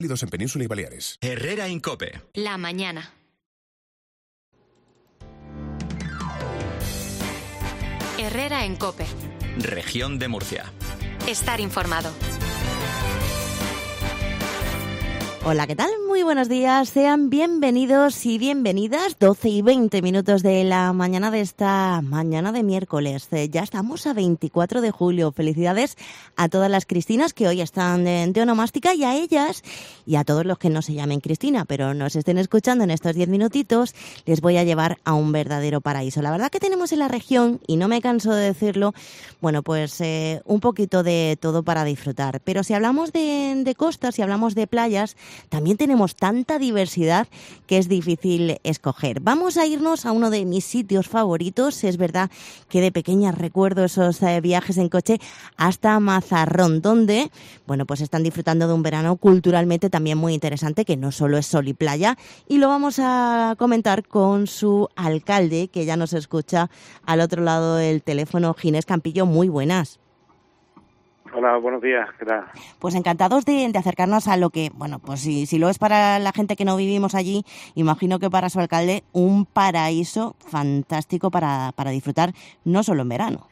Válidos en Península y Baleares. Herrera en COPE. La mañana. Herrera en COPE. Región de Murcia. Estar informado. Hola, ¿qué tal? Muy buenos días. Sean bienvenidos y bienvenidas. 12 y 20 minutos de la mañana de esta mañana de miércoles. Ya estamos a 24 de julio. Felicidades a todas las Cristinas que hoy están de onomástica y a ellas y a todos los que no se llamen Cristina, pero nos estén escuchando en estos 10 minutitos, les voy a llevar a un verdadero paraíso. La verdad que tenemos en la región, y no me canso de decirlo, bueno, pues un poquito de todo para disfrutar. Pero si hablamos de costas, si hablamos de playas, también tenemos tanta diversidad que es difícil escoger. Vamos a irnos a uno de mis sitios favoritos. Es verdad que de pequeña recuerdo esos viajes en coche hasta Mazarrón, donde, bueno, pues están disfrutando de un verano culturalmente también muy interesante, que no solo es sol y playa. Y lo vamos a comentar con su alcalde, que ya nos escucha al otro lado del teléfono, Ginés Campillo. Muy buenas. Hola, buenos días, ¿qué tal? Pues encantados de acercarnos a lo que, bueno, pues si lo es para la gente que no vivimos allí, imagino que para su alcalde un paraíso fantástico para disfrutar, no solo en verano.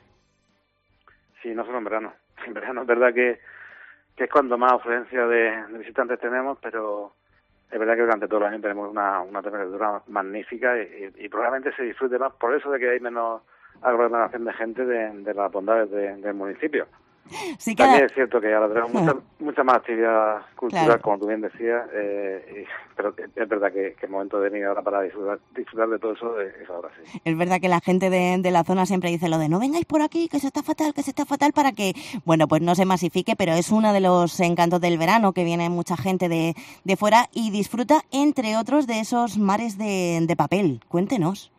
Sí, no solo en verano. En verano es verdad que es cuando más afluencia de visitantes tenemos, pero es verdad que durante todo el año tenemos una temperatura magnífica y probablemente se disfrute más por eso de que hay menos aglomeración de gente de las bondades del municipio. Sí, también es cierto que ahora tenemos mucha más actividad cultural, claro, como tú bien decías, pero es verdad que el momento de venir ahora para disfrutar de todo eso es ahora, sí. Es verdad que la gente de la zona siempre dice lo de no vengáis por aquí, que se está fatal, para que, bueno, pues no se masifique, pero es uno de los encantos del verano, que viene mucha gente de fuera y disfruta, entre otros, de esos mares de papel. Cuéntenos.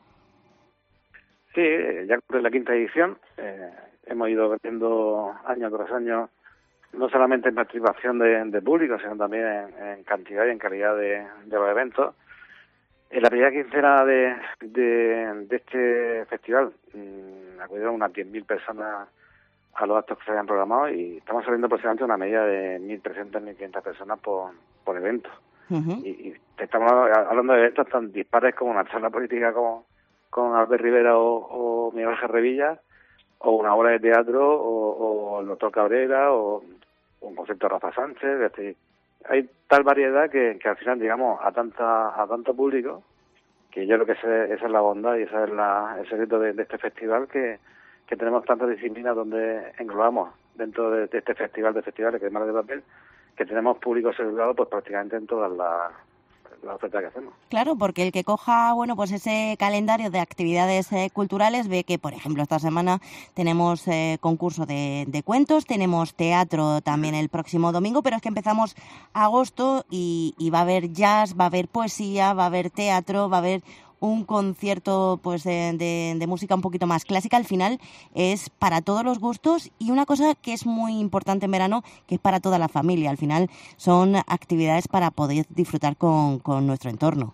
Sí, ya es la quinta edición. Hemos ido creciendo año tras año, no solamente en participación de público, sino también en cantidad y en calidad de los eventos. En la primera quincena de este festival acudieron unas 10.000 personas a los actos que se habían programado y estamos saliendo aproximadamente una media de 1.300, 1.500 personas por evento. Uh-huh. Y estamos hablando de eventos tan dispares como una charla política con Albert Rivera o Miguel Ángel Revilla, o una obra de teatro, o el doctor Cabrera, o un concierto de Rafa Sánchez. Es decir, hay tal variedad que al final llegamos a tanto público, que yo creo que esa es la bondad y ese es el secreto de este festival, que tenemos tantas disciplinas donde englobamos dentro de este festival de festivales, que es Mar de Papel, que tenemos público asegurado pues prácticamente en todas las ofertas que hacemos. Claro, porque el que coja, bueno, pues ese calendario de actividades culturales ve que, por ejemplo, esta semana tenemos concurso de cuentos, tenemos teatro también el próximo domingo, pero es que empezamos agosto y va a haber jazz, va a haber poesía, va a haber teatro, va a haber un concierto pues de música un poquito más clásica. Al final es para todos los gustos y una cosa que es muy importante en verano, que es para toda la familia. Al final son actividades para poder disfrutar con nuestro entorno.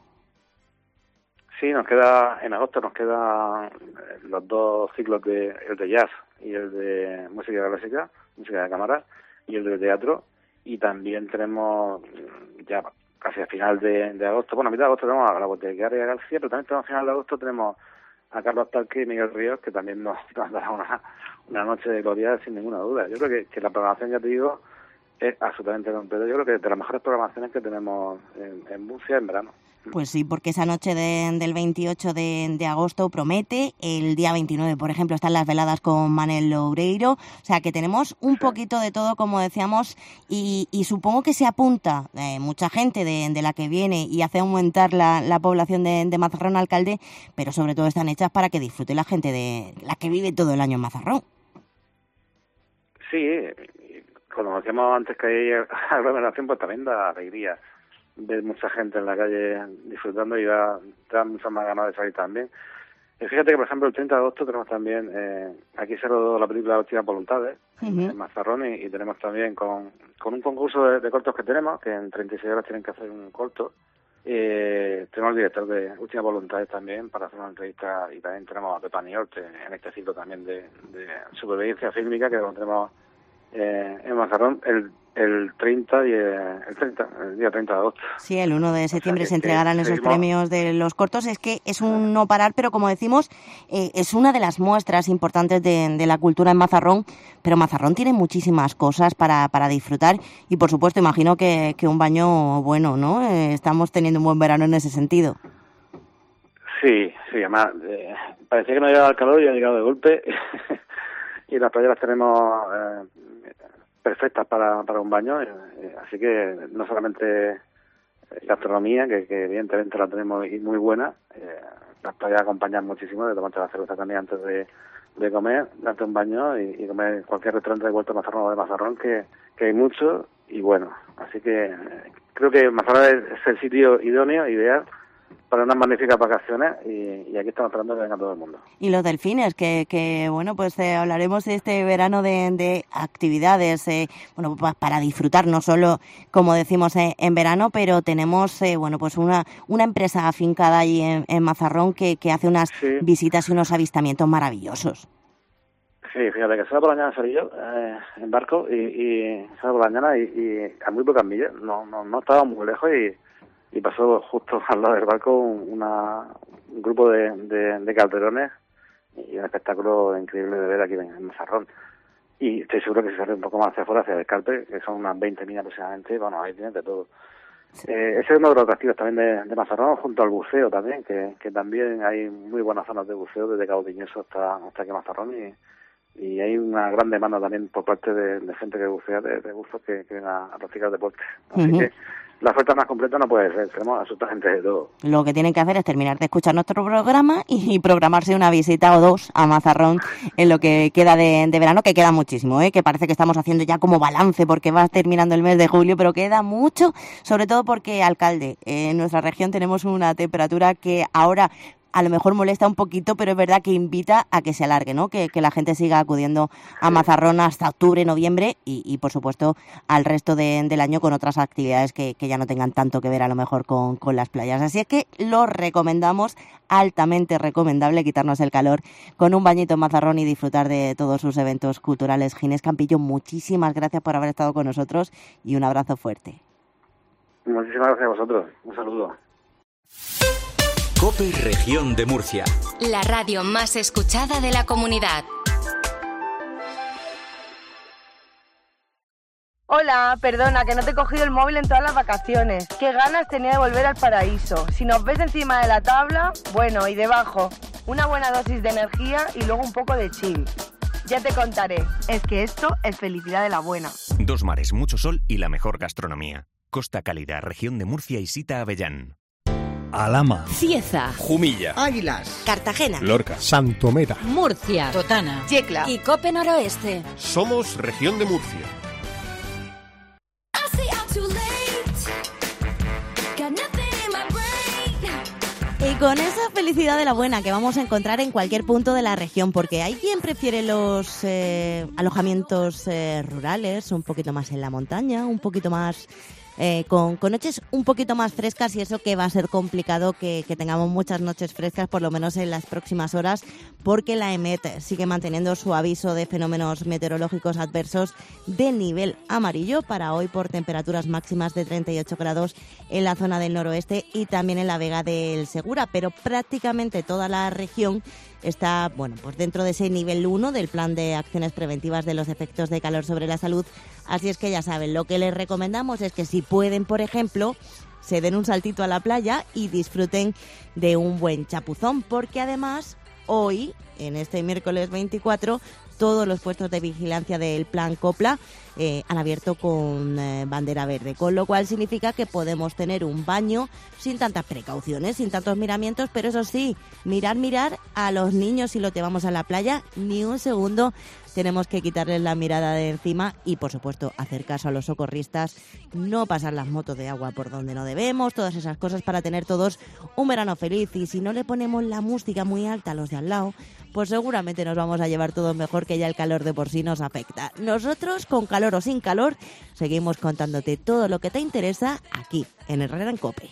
Sí, en agosto nos quedan los dos ciclos, el de jazz y el de música clásica, música de cámara, y el de teatro, y también tenemos ya casi a final de agosto, bueno, a mitad de agosto tenemos a la boticaria García, pero también a final de agosto tenemos a Carlos Talque y Miguel Ríos, que también nos dará una noche de gloria sin ninguna duda. Yo creo que la programación, ya te digo, es absolutamente completa. Yo creo que de las mejores programaciones que tenemos en Murcia en verano. Pues sí, porque esa noche del 28 de agosto promete. El día 29, por ejemplo, están las veladas con Manel Loureiro. O sea, que tenemos un poquito de todo, como decíamos, y supongo que se apunta mucha gente de la que viene y hace aumentar la población de Mazarrón, alcalde, pero sobre todo están hechas para que disfrute la gente de la que vive todo el año en Mazarrón. Sí, como decíamos antes que hay aglomeración, pues también da alegría ver mucha gente en la calle disfrutando y da muchas más ganas de salir también. Y fíjate que, por ejemplo, el 30 de agosto tenemos también, aquí se rodó la película Últimas Voluntades, uh-huh, en Mazarrón, y tenemos también con un concurso de cortos que tenemos, que en 36 horas tienen que hacer un corto. Tenemos al director de Últimas Voluntades también para hacer una entrevista, y también tenemos a Pepa Niorte en este ciclo también de supervivencia fílmica que lo tenemos en Mazarrón. El el 30 y el día 30 de agosto. Sí, el 1 de septiembre O sea, se entregarán esos premios de los cortos. Es que es un no parar, pero como decimos, es una de las muestras importantes de la cultura en Mazarrón, pero Mazarrón tiene muchísimas cosas para disfrutar y, por supuesto, imagino que un baño bueno, ¿no? Estamos teniendo un buen verano en ese sentido. Sí, además, parecía que no llegaba el calor y ha llegado de golpe y las playas las tenemos perfectas para un baño, así que no solamente gastronomía, que evidentemente la tenemos y muy buena, las playas acompañan muchísimo de tomarte la cerveza también antes de comer, darte un baño y comer en cualquier restaurante de Huerto de Mazarrón o de Mazarrón, que hay mucho y bueno, así que creo que Mazarrón es el sitio idóneo, ideal, para unas magníficas vacaciones y aquí estamos esperando que venga todo el mundo. Y los delfines, que bueno, pues hablaremos de este verano de actividades, bueno, para disfrutar, no solo, como decimos, en verano, pero tenemos, bueno, pues una empresa afincada allí en Mazarrón que hace unas visitas y unos avistamientos maravillosos. Sí, fíjate que sábado por la mañana salí yo en barco y sábado por la mañana y a muy pocas millas, no estaba muy lejos y pasó justo al lado del barco un grupo de calderones y un espectáculo increíble de ver aquí en Mazarrón. Y estoy seguro que si sale un poco más hacia afuera, hacia el Carpe, que son unas 20 millas aproximadamente, bueno, ahí tienes de todo. Sí. Ese es uno de los atractivos también de Mazarrón, junto al buceo también, que también hay muy buenas zonas de buceo, desde Cabo Tiñoso hasta aquí Mazarrón, y hay una gran demanda también por parte de gente que bucea, de buzos que vienen a practicar deporte. Así que la oferta más completa no puede ser, tenemos absolutamente de todo. Lo que tienen que hacer es terminar de escuchar nuestro programa y programarse una visita o dos a Mazarrón en lo que queda de verano, que queda muchísimo, que parece que estamos haciendo ya como balance porque va terminando el mes de julio, pero queda mucho, sobre todo porque, alcalde, en nuestra región tenemos una temperatura que ahora a lo mejor molesta un poquito, pero es verdad que invita a que se alargue, ¿no? Que la gente siga acudiendo a Mazarrón hasta octubre, noviembre y por supuesto, al resto del año con otras actividades que ya no tengan tanto que ver a lo mejor con las playas. Así es que lo recomendamos, altamente recomendable quitarnos el calor con un bañito en Mazarrón y disfrutar de todos sus eventos culturales. Ginés Campillo, muchísimas gracias por haber estado con nosotros y un abrazo fuerte. Muchísimas gracias a vosotros. Un saludo. COPE Región de Murcia. La radio más escuchada de la comunidad. Hola, perdona, que no te he cogido el móvil en todas las vacaciones. Qué ganas tenía de volver al paraíso. Si nos ves encima de la tabla, bueno, y debajo, una buena dosis de energía y luego un poco de chill. Ya te contaré. Es que esto es felicidad de la buena. Dos mares, mucho sol y la mejor gastronomía. Costa Cálida, Región de Murcia y Sita Avellán. Alhama, Cieza, Jumilla, Águilas, Cartagena, Lorca, Santomera, Murcia, Totana, Yecla y Cope Noroeste. Somos Región de Murcia. Y con esa felicidad de la buena que vamos a encontrar en cualquier punto de la región, porque hay quien prefiere los alojamientos rurales, un poquito más en la montaña, un poquito más con noches un poquito más frescas, y eso que va a ser complicado que tengamos muchas noches frescas, por lo menos en las próximas horas, porque la EMET sigue manteniendo su aviso de fenómenos meteorológicos adversos de nivel amarillo para hoy, por temperaturas máximas de 38 grados en la zona del noroeste y también en la Vega del Segura, pero prácticamente toda la región está, bueno, pues dentro de ese nivel 1 del plan de acciones preventivas de los efectos de calor sobre la salud. Así es que ya saben, lo que les recomendamos es que si pueden, por ejemplo, se den un saltito a la playa y disfruten de un buen chapuzón, porque además hoy, en este miércoles 24, todos los puestos de vigilancia del plan Copla han abierto con bandera verde, con lo cual significa que podemos tener un baño sin tantas precauciones, sin tantos miramientos, pero eso sí, mirar a los niños si lo llevamos a la playa, ni un segundo tenemos que quitarles la mirada de encima y, por supuesto, hacer caso a los socorristas, no pasar las motos de agua por donde no debemos, todas esas cosas para tener todos un verano feliz. Y si no le ponemos la música muy alta a los de al lado, pues seguramente nos vamos a llevar todos mejor, que ya el calor de por sí nos afecta. Nosotros, con calor o sin calor, seguimos contándote todo lo que te interesa aquí, en Herrera en COPE.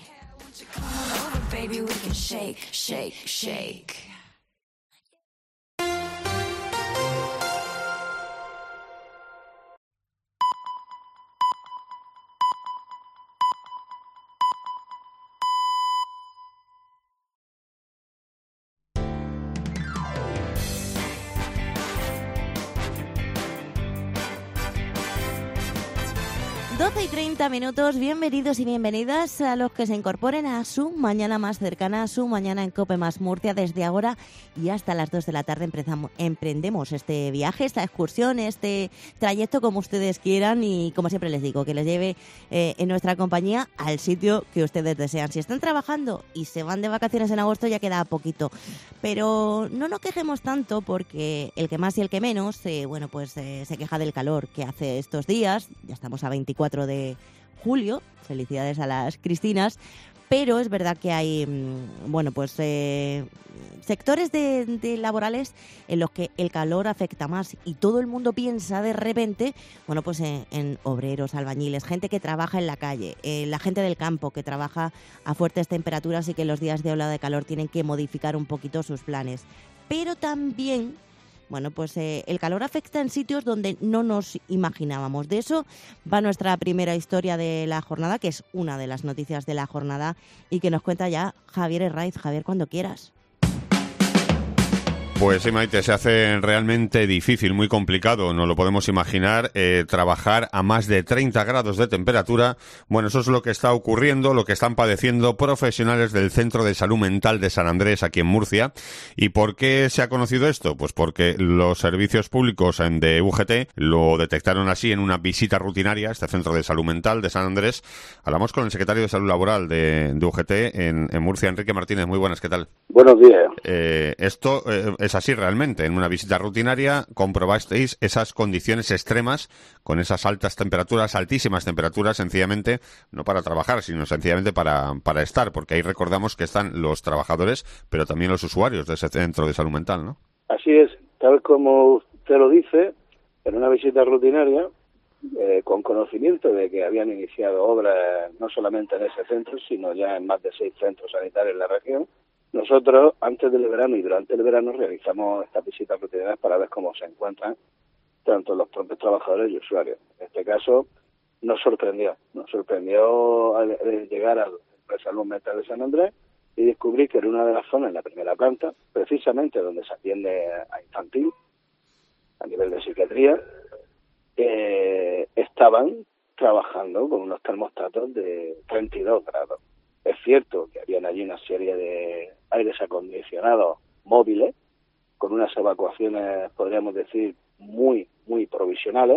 12:30, bienvenidos y bienvenidas a los que se incorporen a su mañana más cercana, a su mañana en COPE más Murcia. Desde ahora y hasta las 2 de la tarde emprendemos este viaje, esta excursión, este trayecto, como ustedes quieran, y como siempre les digo, que les lleve en nuestra compañía al sitio que ustedes desean. Si están trabajando y se van de vacaciones en agosto, ya queda poquito, pero no nos quejemos tanto, porque el que más y el que menos, se queja del calor que hace estos días. Ya estamos a 24 de julio, felicidades a las Cristinas, pero es verdad que hay sectores de laborales en los que el calor afecta más, y todo el mundo piensa de repente en obreros, albañiles, gente que trabaja en la calle, la gente del campo que trabaja a fuertes temperaturas y que en los días de ola de calor tienen que modificar un poquito sus planes. Pero también el calor afecta en sitios donde no nos imaginábamos. De eso va nuestra primera historia de la jornada, que es una de las noticias de la jornada y que nos cuenta ya Javier Herraiz. Javier, cuando quieras. Pues sí, Maite, se hace realmente difícil, muy complicado, no lo podemos imaginar, trabajar a más de 30 grados de temperatura. Bueno, eso es lo que está ocurriendo, lo que están padeciendo profesionales del Centro de Salud Mental de San Andrés, aquí en Murcia. ¿Y por qué se ha conocido esto? Pues porque los servicios públicos de UGT lo detectaron así en una visita rutinaria a este Centro de Salud Mental de San Andrés. Hablamos con el secretario de Salud Laboral de UGT en Murcia, Enrique Martínez. Muy buenas, ¿qué tal? Buenos días. Esto es así realmente. En una visita rutinaria comprobasteis esas condiciones extremas, con esas altísimas temperaturas, sencillamente, no para trabajar, sino sencillamente para estar, porque ahí recordamos que están los trabajadores, pero también los usuarios de ese centro de salud mental, ¿no? Así es, tal como usted lo dice, en una visita rutinaria, con conocimiento de que habían iniciado obras no solamente en ese centro, sino ya en más de 6 centros sanitarios en la región. Nosotros, antes del verano y durante el verano, realizamos estas visitas rutinarias para ver cómo se encuentran tanto los propios trabajadores y usuarios. En este caso, nos sorprendió al llegar al Salud Mental de San Andrés y descubrir que en una de las zonas, en la primera planta, precisamente donde se atiende a infantil, a nivel de psiquiatría, estaban trabajando con unos termostatos de 32 grados. Es cierto que habían allí una serie de aires acondicionados móviles, con unas evacuaciones, podríamos decir, muy, muy provisionales,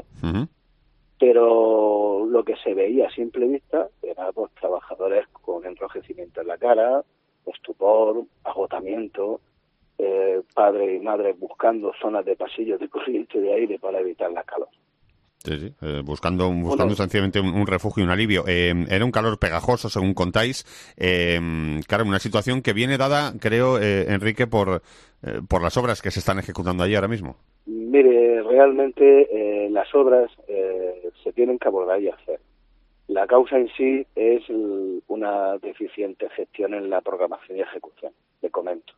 pero lo que se veía a simple vista era trabajadores con enrojecimiento en la cara, estupor, agotamiento, padres y madres buscando zonas de pasillos de corriente de aire para evitar la calor. Sí. Buscando sencillamente un refugio, un alivio. Era un calor pegajoso, según contáis. Claro, una situación que viene dada, creo, Enrique, por las obras que se están ejecutando allí ahora mismo. Mire, realmente las obras se tienen que abordar y hacer. La causa en sí es una deficiente gestión en la programación y ejecución. Le comento.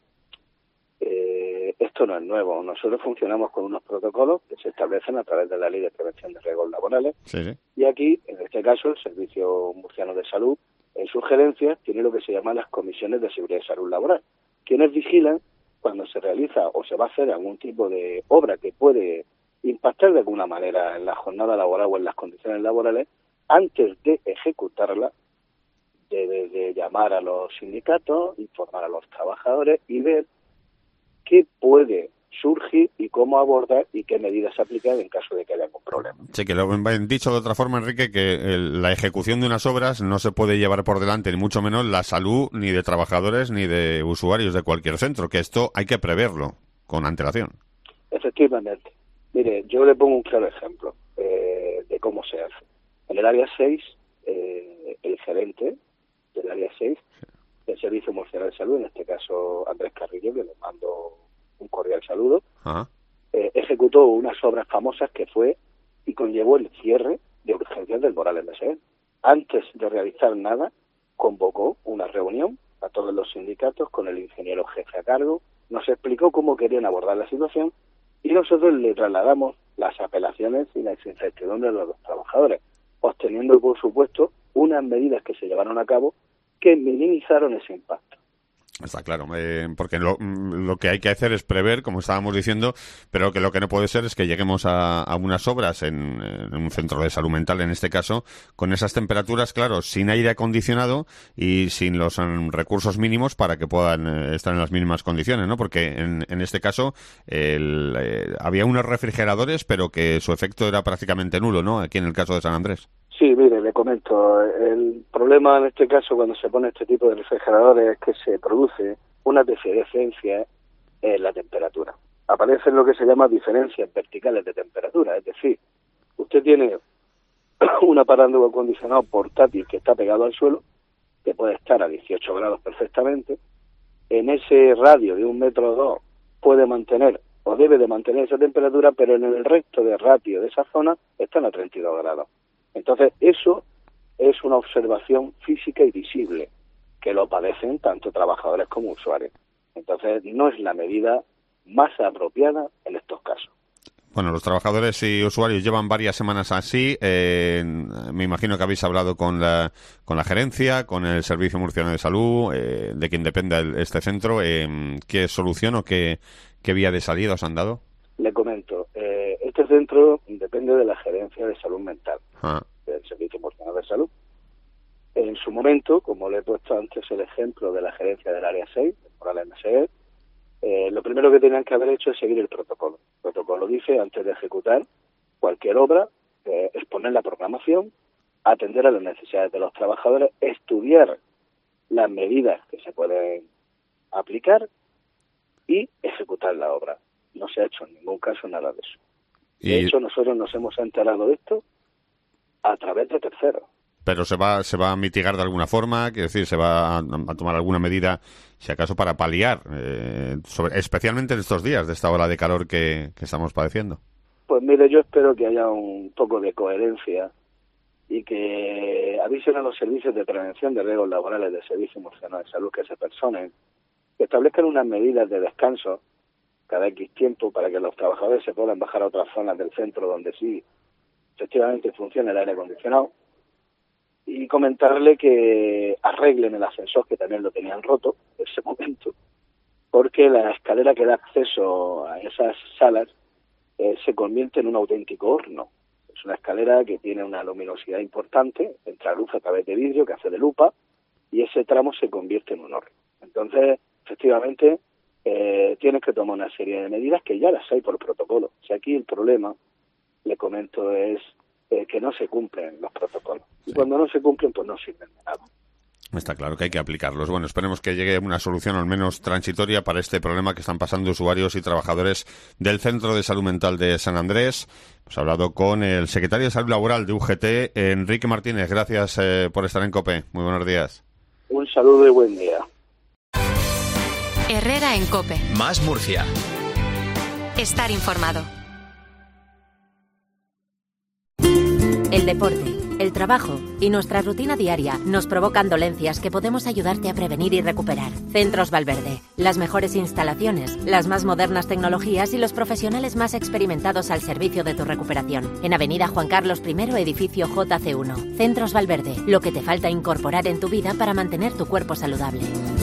Esto no es nuevo. Nosotros funcionamos con unos protocolos que se establecen a través de la Ley de Prevención de Riesgos Laborales. Sí. Y aquí, en este caso, el Servicio Murciano de Salud, en sus gerencias, tiene lo que se llaman las comisiones de seguridad y salud laboral, quienes vigilan cuando se realiza o se va a hacer algún tipo de obra que puede impactar de alguna manera en la jornada laboral o en las condiciones laborales. Antes de ejecutarla, debe de llamar a los sindicatos, informar a los trabajadores y ver qué puede surgir y cómo abordar y qué medidas aplicar en caso de que haya algún problema. Sí, que lo han dicho de otra forma, Enrique, que la ejecución de unas obras no se puede llevar por delante, ni mucho menos la salud ni de trabajadores ni de usuarios de cualquier centro, que esto hay que preverlo con antelación. Efectivamente. Mire, yo le pongo un claro ejemplo de cómo se hace. En el área 6, el gerente del área 6, del Servicio Murciano de Salud, en este caso Andrés Carrillo, que le mando un cordial saludo, ejecutó unas obras famosas que fue y conllevó el cierre de urgencias del Morales Meseguer. Antes de realizar nada, convocó una reunión a todos los sindicatos con el ingeniero jefe a cargo, nos explicó cómo querían abordar la situación y nosotros le trasladamos las apelaciones y las incertidumbres de los trabajadores, obteniendo, por supuesto, unas medidas que se llevaron a cabo que minimizaron ese impacto. Está claro, porque lo que hay que hacer es prever, como estábamos diciendo, pero que lo que no puede ser es que lleguemos a unas obras en un centro de salud mental, en este caso, con esas temperaturas, claro, sin aire acondicionado y sin los recursos mínimos para que puedan estar en las mínimas condiciones, ¿no? Porque en este caso había unos refrigeradores, pero que su efecto era prácticamente nulo, ¿no? Aquí en el caso de San Andrés. Sí, mire, le comento. El problema en este caso cuando se pone este tipo de refrigeradores es que se produce una diferencia en la temperatura. Aparecen lo que se llama diferencias verticales de temperatura, es decir, usted tiene un aparato acondicionado portátil que está pegado al suelo, que puede estar a 18 grados perfectamente, en ese radio de 1 metro o 2 puede mantener o debe de mantener esa temperatura, pero en el resto de ratio de esa zona están a 32 grados. Entonces, eso es una observación física y visible, que lo padecen tanto trabajadores como usuarios. Entonces, no es la medida más apropiada en estos casos. Bueno, los trabajadores y usuarios llevan varias semanas así. Me imagino que habéis hablado con la gerencia, con el Servicio Murciano de Salud, de quien dependa este centro. ¿Qué solución o qué vía de salida os han dado? Le comento, este centro depende de la Gerencia de Salud Mental, del Servicio Murciano de Salud. En su momento, como le he puesto antes el ejemplo de la gerencia del área 6, por la MSE, lo primero que tenían que haber hecho es seguir el protocolo. El protocolo dice, antes de ejecutar cualquier obra, exponer la programación, atender a las necesidades de los trabajadores, estudiar las medidas que se pueden aplicar y ejecutar la obra. No se ha hecho en ningún caso nada de eso. De hecho, nosotros nos hemos enterado de esto a través de terceros. Pero se va a mitigar de alguna forma, quiero decir, se va a tomar alguna medida, si acaso, para paliar, especialmente en estos días de esta ola de calor que estamos padeciendo. Pues mire, yo espero que haya un poco de coherencia y que avisen a los servicios de prevención de riesgos laborales del Servicio Murciano de Salud que se personen, que establezcan unas medidas de descanso cada X tiempo para que los trabajadores se puedan bajar a otras zonas del centro donde sí efectivamente funciona el aire acondicionado, y comentarle que arreglen el ascensor, que también lo tenían roto en ese momento, porque la escalera que da acceso a esas salas se convierte en un auténtico horno. Es una escalera que tiene una luminosidad importante, entra luz a través de vidrio que hace de lupa, y ese tramo se convierte en un horno. Entonces, efectivamente, tienes que tomar una serie de medidas que ya las hay por protocolo. O sea, aquí el problema, le comento, es que no se cumplen los protocolos. Y cuando no se cumplen, pues no sirven de nada. Está claro que hay que aplicarlos. Bueno, esperemos que llegue una solución al menos transitoria para este problema que están pasando usuarios y trabajadores del Centro de Salud Mental de San Andrés. Hemos hablado con el secretario de Salud Laboral de UGT, Enrique Martínez. Gracias por estar en COPE. Muy buenos días. Un saludo y buen día. Herrera en COPE. Más Murcia. Estar informado. El deporte, el trabajo y nuestra rutina diaria nos provocan dolencias que podemos ayudarte a prevenir y recuperar. Centros Valverde, las mejores instalaciones, las más modernas tecnologías y los profesionales más experimentados al servicio de tu recuperación. En Avenida Juan Carlos I, edificio JC1. Centros Valverde, lo que te falta incorporar en tu vida para mantener tu cuerpo saludable.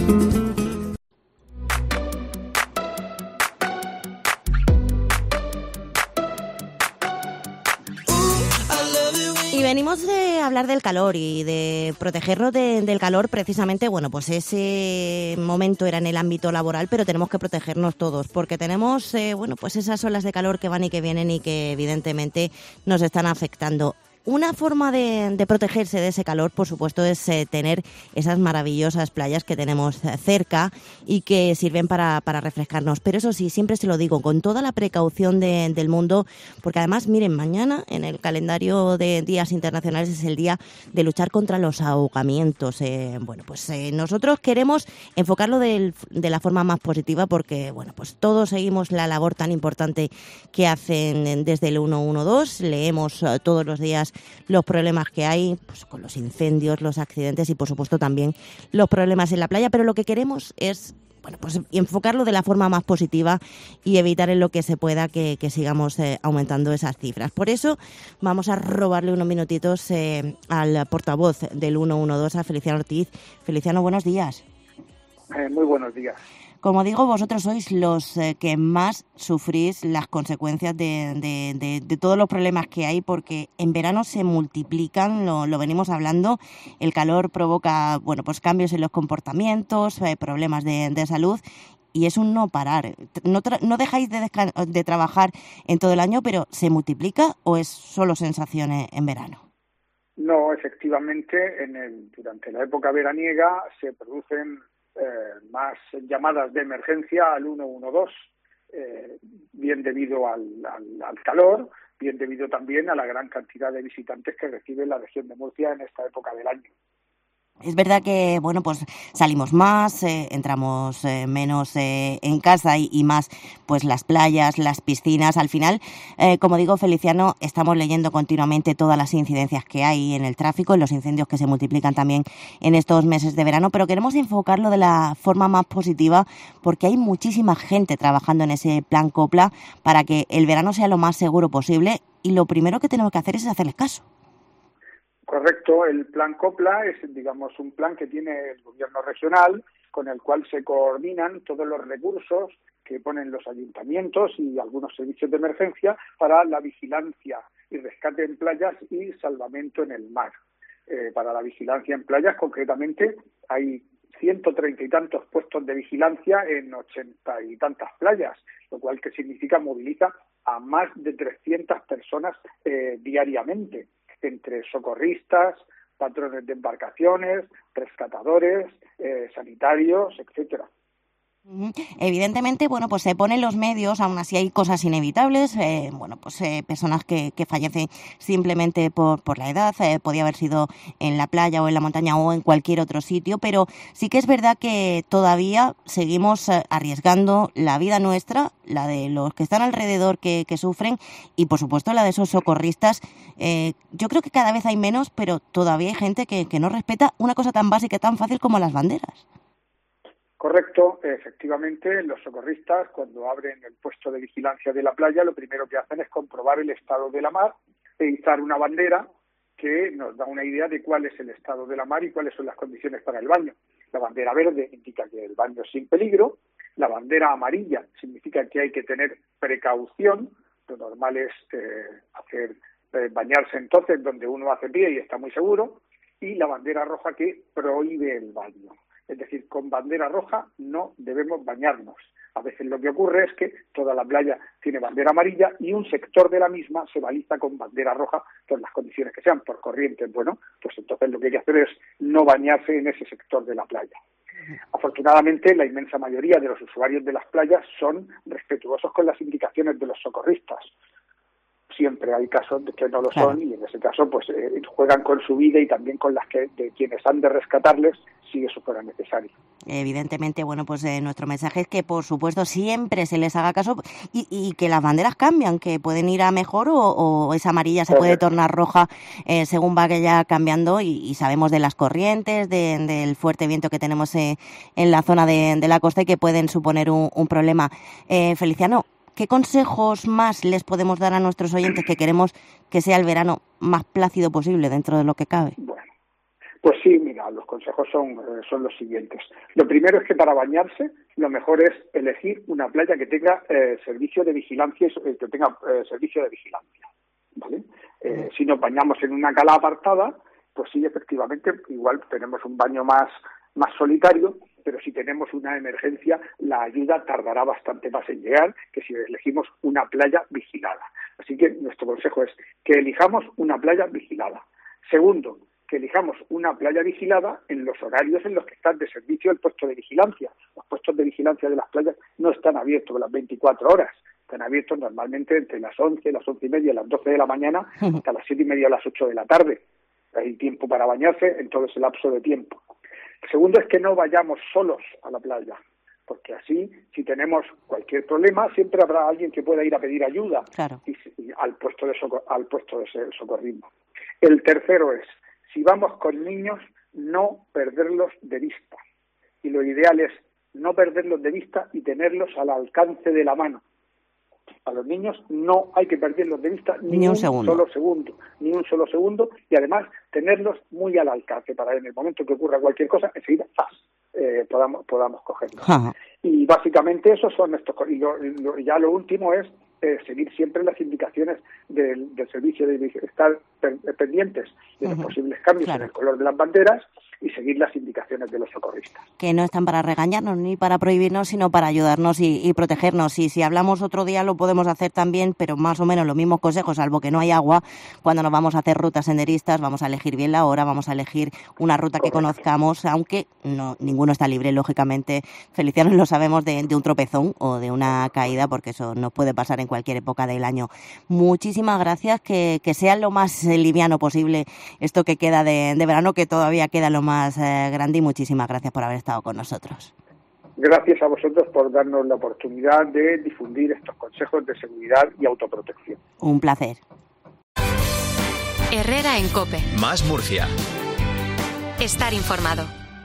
Y venimos de hablar del calor y de protegernos del calor precisamente, bueno, pues ese momento era en el ámbito laboral, pero tenemos que protegernos todos porque tenemos, bueno, pues esas olas de calor que van y que vienen y que evidentemente nos están afectando. Una forma de protegerse de ese calor, por supuesto, es tener esas maravillosas playas que tenemos cerca y que sirven para refrescarnos. Pero eso sí, siempre se lo digo, con toda la precaución del mundo, porque además, miren, mañana en el calendario de días internacionales es el día de luchar contra los ahogamientos. Bueno, pues nosotros queremos enfocarlo de la forma más positiva porque, bueno, pues todos seguimos la labor tan importante que hacen desde el 112, leemos todos los días los problemas que hay, pues con los incendios, los accidentes y por supuesto también los problemas en la playa, pero lo que queremos es, bueno, pues enfocarlo de la forma más positiva y evitar en lo que se pueda que sigamos aumentando esas cifras. Por eso vamos a robarle unos minutitos al portavoz del 112, a Feliciano Ortiz. Feliciano, buenos días. Muy buenos días. Como digo, vosotros sois los que más sufrís las consecuencias de todos los problemas que hay, porque en verano se multiplican, lo venimos hablando, el calor provoca, bueno, pues cambios en los comportamientos, problemas de salud, y es un no parar. No dejáis de trabajar en todo el año, pero ¿se multiplica o es solo sensación en verano? No, efectivamente, durante la época veraniega se producen más llamadas de emergencia al 112, bien debido al calor, bien debido también a la gran cantidad de visitantes que recibe la región de Murcia en esta época del año. Es verdad que, bueno, pues salimos más, entramos menos en casa y más, pues las playas, las piscinas. Al final, como digo, Feliciano, estamos leyendo continuamente todas las incidencias que hay en el tráfico, en los incendios que se multiplican también en estos meses de verano, pero queremos enfocarlo de la forma más positiva porque hay muchísima gente trabajando en ese plan Copla para que el verano sea lo más seguro posible, y lo primero que tenemos que hacer es hacerles caso. Correcto, el plan Copla es, digamos, un plan que tiene el gobierno regional, con el cual se coordinan todos los recursos que ponen los ayuntamientos y algunos servicios de emergencia para la vigilancia y rescate en playas y salvamento en el mar. Para la vigilancia en playas, concretamente, hay 130 y tantos puestos de vigilancia en 80 y tantas playas, lo cual que significa moviliza a más de 300 personas diariamente, entre socorristas, patrones de embarcaciones, rescatadores, sanitarios, etcétera. Evidentemente, bueno, pues se ponen los medios, aún así hay cosas inevitables, personas que fallecen simplemente por la edad, podía haber sido en la playa o en la montaña o en cualquier otro sitio, pero sí que es verdad que todavía seguimos arriesgando la vida nuestra, la de los que están alrededor que sufren y, por supuesto, la de esos socorristas. Yo creo que cada vez hay menos, pero todavía hay gente que no respeta una cosa tan básica y tan fácil como las banderas. Correcto, efectivamente, los socorristas, cuando abren el puesto de vigilancia de la playa, lo primero que hacen es comprobar el estado de la mar e izar una bandera que nos da una idea de cuál es el estado de la mar y cuáles son las condiciones para el baño. La bandera verde indica que el baño es sin peligro, la bandera amarilla significa que hay que tener precaución, lo normal es bañarse entonces donde uno hace pie y está muy seguro, y la bandera roja que prohíbe el baño. Es decir, con bandera roja no debemos bañarnos. A veces lo que ocurre es que toda la playa tiene bandera amarilla y un sector de la misma se baliza con bandera roja por las condiciones que sean, por corrientes. Bueno, pues entonces lo que hay que hacer es no bañarse en ese sector de la playa. Afortunadamente, la inmensa mayoría de los usuarios de las playas son respetuosos con las indicaciones de los socorristas. Siempre hay casos de que no lo son, y en ese caso pues juegan con su vida y también con las de quienes han de rescatarles si eso fuera necesario. Evidentemente, bueno, pues nuestro mensaje es que por supuesto siempre se les haga caso y que las banderas cambian, que pueden ir a mejor o esa amarilla se puede tornar roja según vaya cambiando, y sabemos de las corrientes, del fuerte viento que tenemos en la zona de la costa y que pueden suponer un problema. Feliciano, ¿qué consejos más les podemos dar a nuestros oyentes que queremos que sea el verano más plácido posible dentro de lo que cabe? Bueno, pues sí, mira, los consejos son los siguientes. Lo primero es que para bañarse lo mejor es elegir una playa que tenga servicio de vigilancia, ¿vale? Si nos bañamos en una cala apartada, pues sí, efectivamente, igual tenemos un baño más solitario, pero si tenemos una emergencia, la ayuda tardará bastante más en llegar que si elegimos una playa vigilada. Así que nuestro consejo es que elijamos una playa vigilada. Segundo, que elijamos una playa vigilada en los horarios en los que están de servicio el puesto de vigilancia. Los puestos de vigilancia de las playas no están abiertos las 24 horas. Están abiertos normalmente entre las 11, las 11:30 y las 12 de la mañana hasta las 7:30 o las 8 de la tarde. Hay tiempo para bañarse en todo ese lapso de tiempo. El segundo es que no vayamos solos a la playa, porque así, si tenemos cualquier problema, siempre habrá alguien que pueda ir a pedir ayuda y al puesto de socorrismo. El tercero es, si vamos con niños, no perderlos de vista. Y lo ideal es no perderlos de vista y tenerlos al alcance de la mano. A los niños no hay que perderlos de vista ni un solo segundo, y además tenerlos muy al alcance para en el momento que ocurra cualquier cosa, enseguida podamos cogerlo. Y básicamente esos son estos. Y ya lo último es seguir siempre las indicaciones del servicio de estar pendientes de los posibles cambios en el color de las banderas y seguir las indicaciones de los socorristas. Que no están para regañarnos ni para prohibirnos, sino para ayudarnos y protegernos. Y si hablamos otro día lo podemos hacer también, pero más o menos los mismos consejos, salvo que no hay agua. Cuando nos vamos a hacer rutas senderistas, vamos a elegir bien la hora, vamos a elegir una ruta que conozcamos, aunque ninguno está libre, lógicamente. Felicianos lo sabemos de un tropezón o de una caída, porque eso nos puede pasar en cualquier época del año. Muchísimas gracias, que sea lo más liviano posible esto que queda de verano, que todavía queda lo más grande, y muchísimas gracias por haber estado con nosotros. Gracias a vosotros por darnos la oportunidad de difundir estos consejos de seguridad y autoprotección. Un placer. Herrera en COPE. Más Murcia. Estar informado.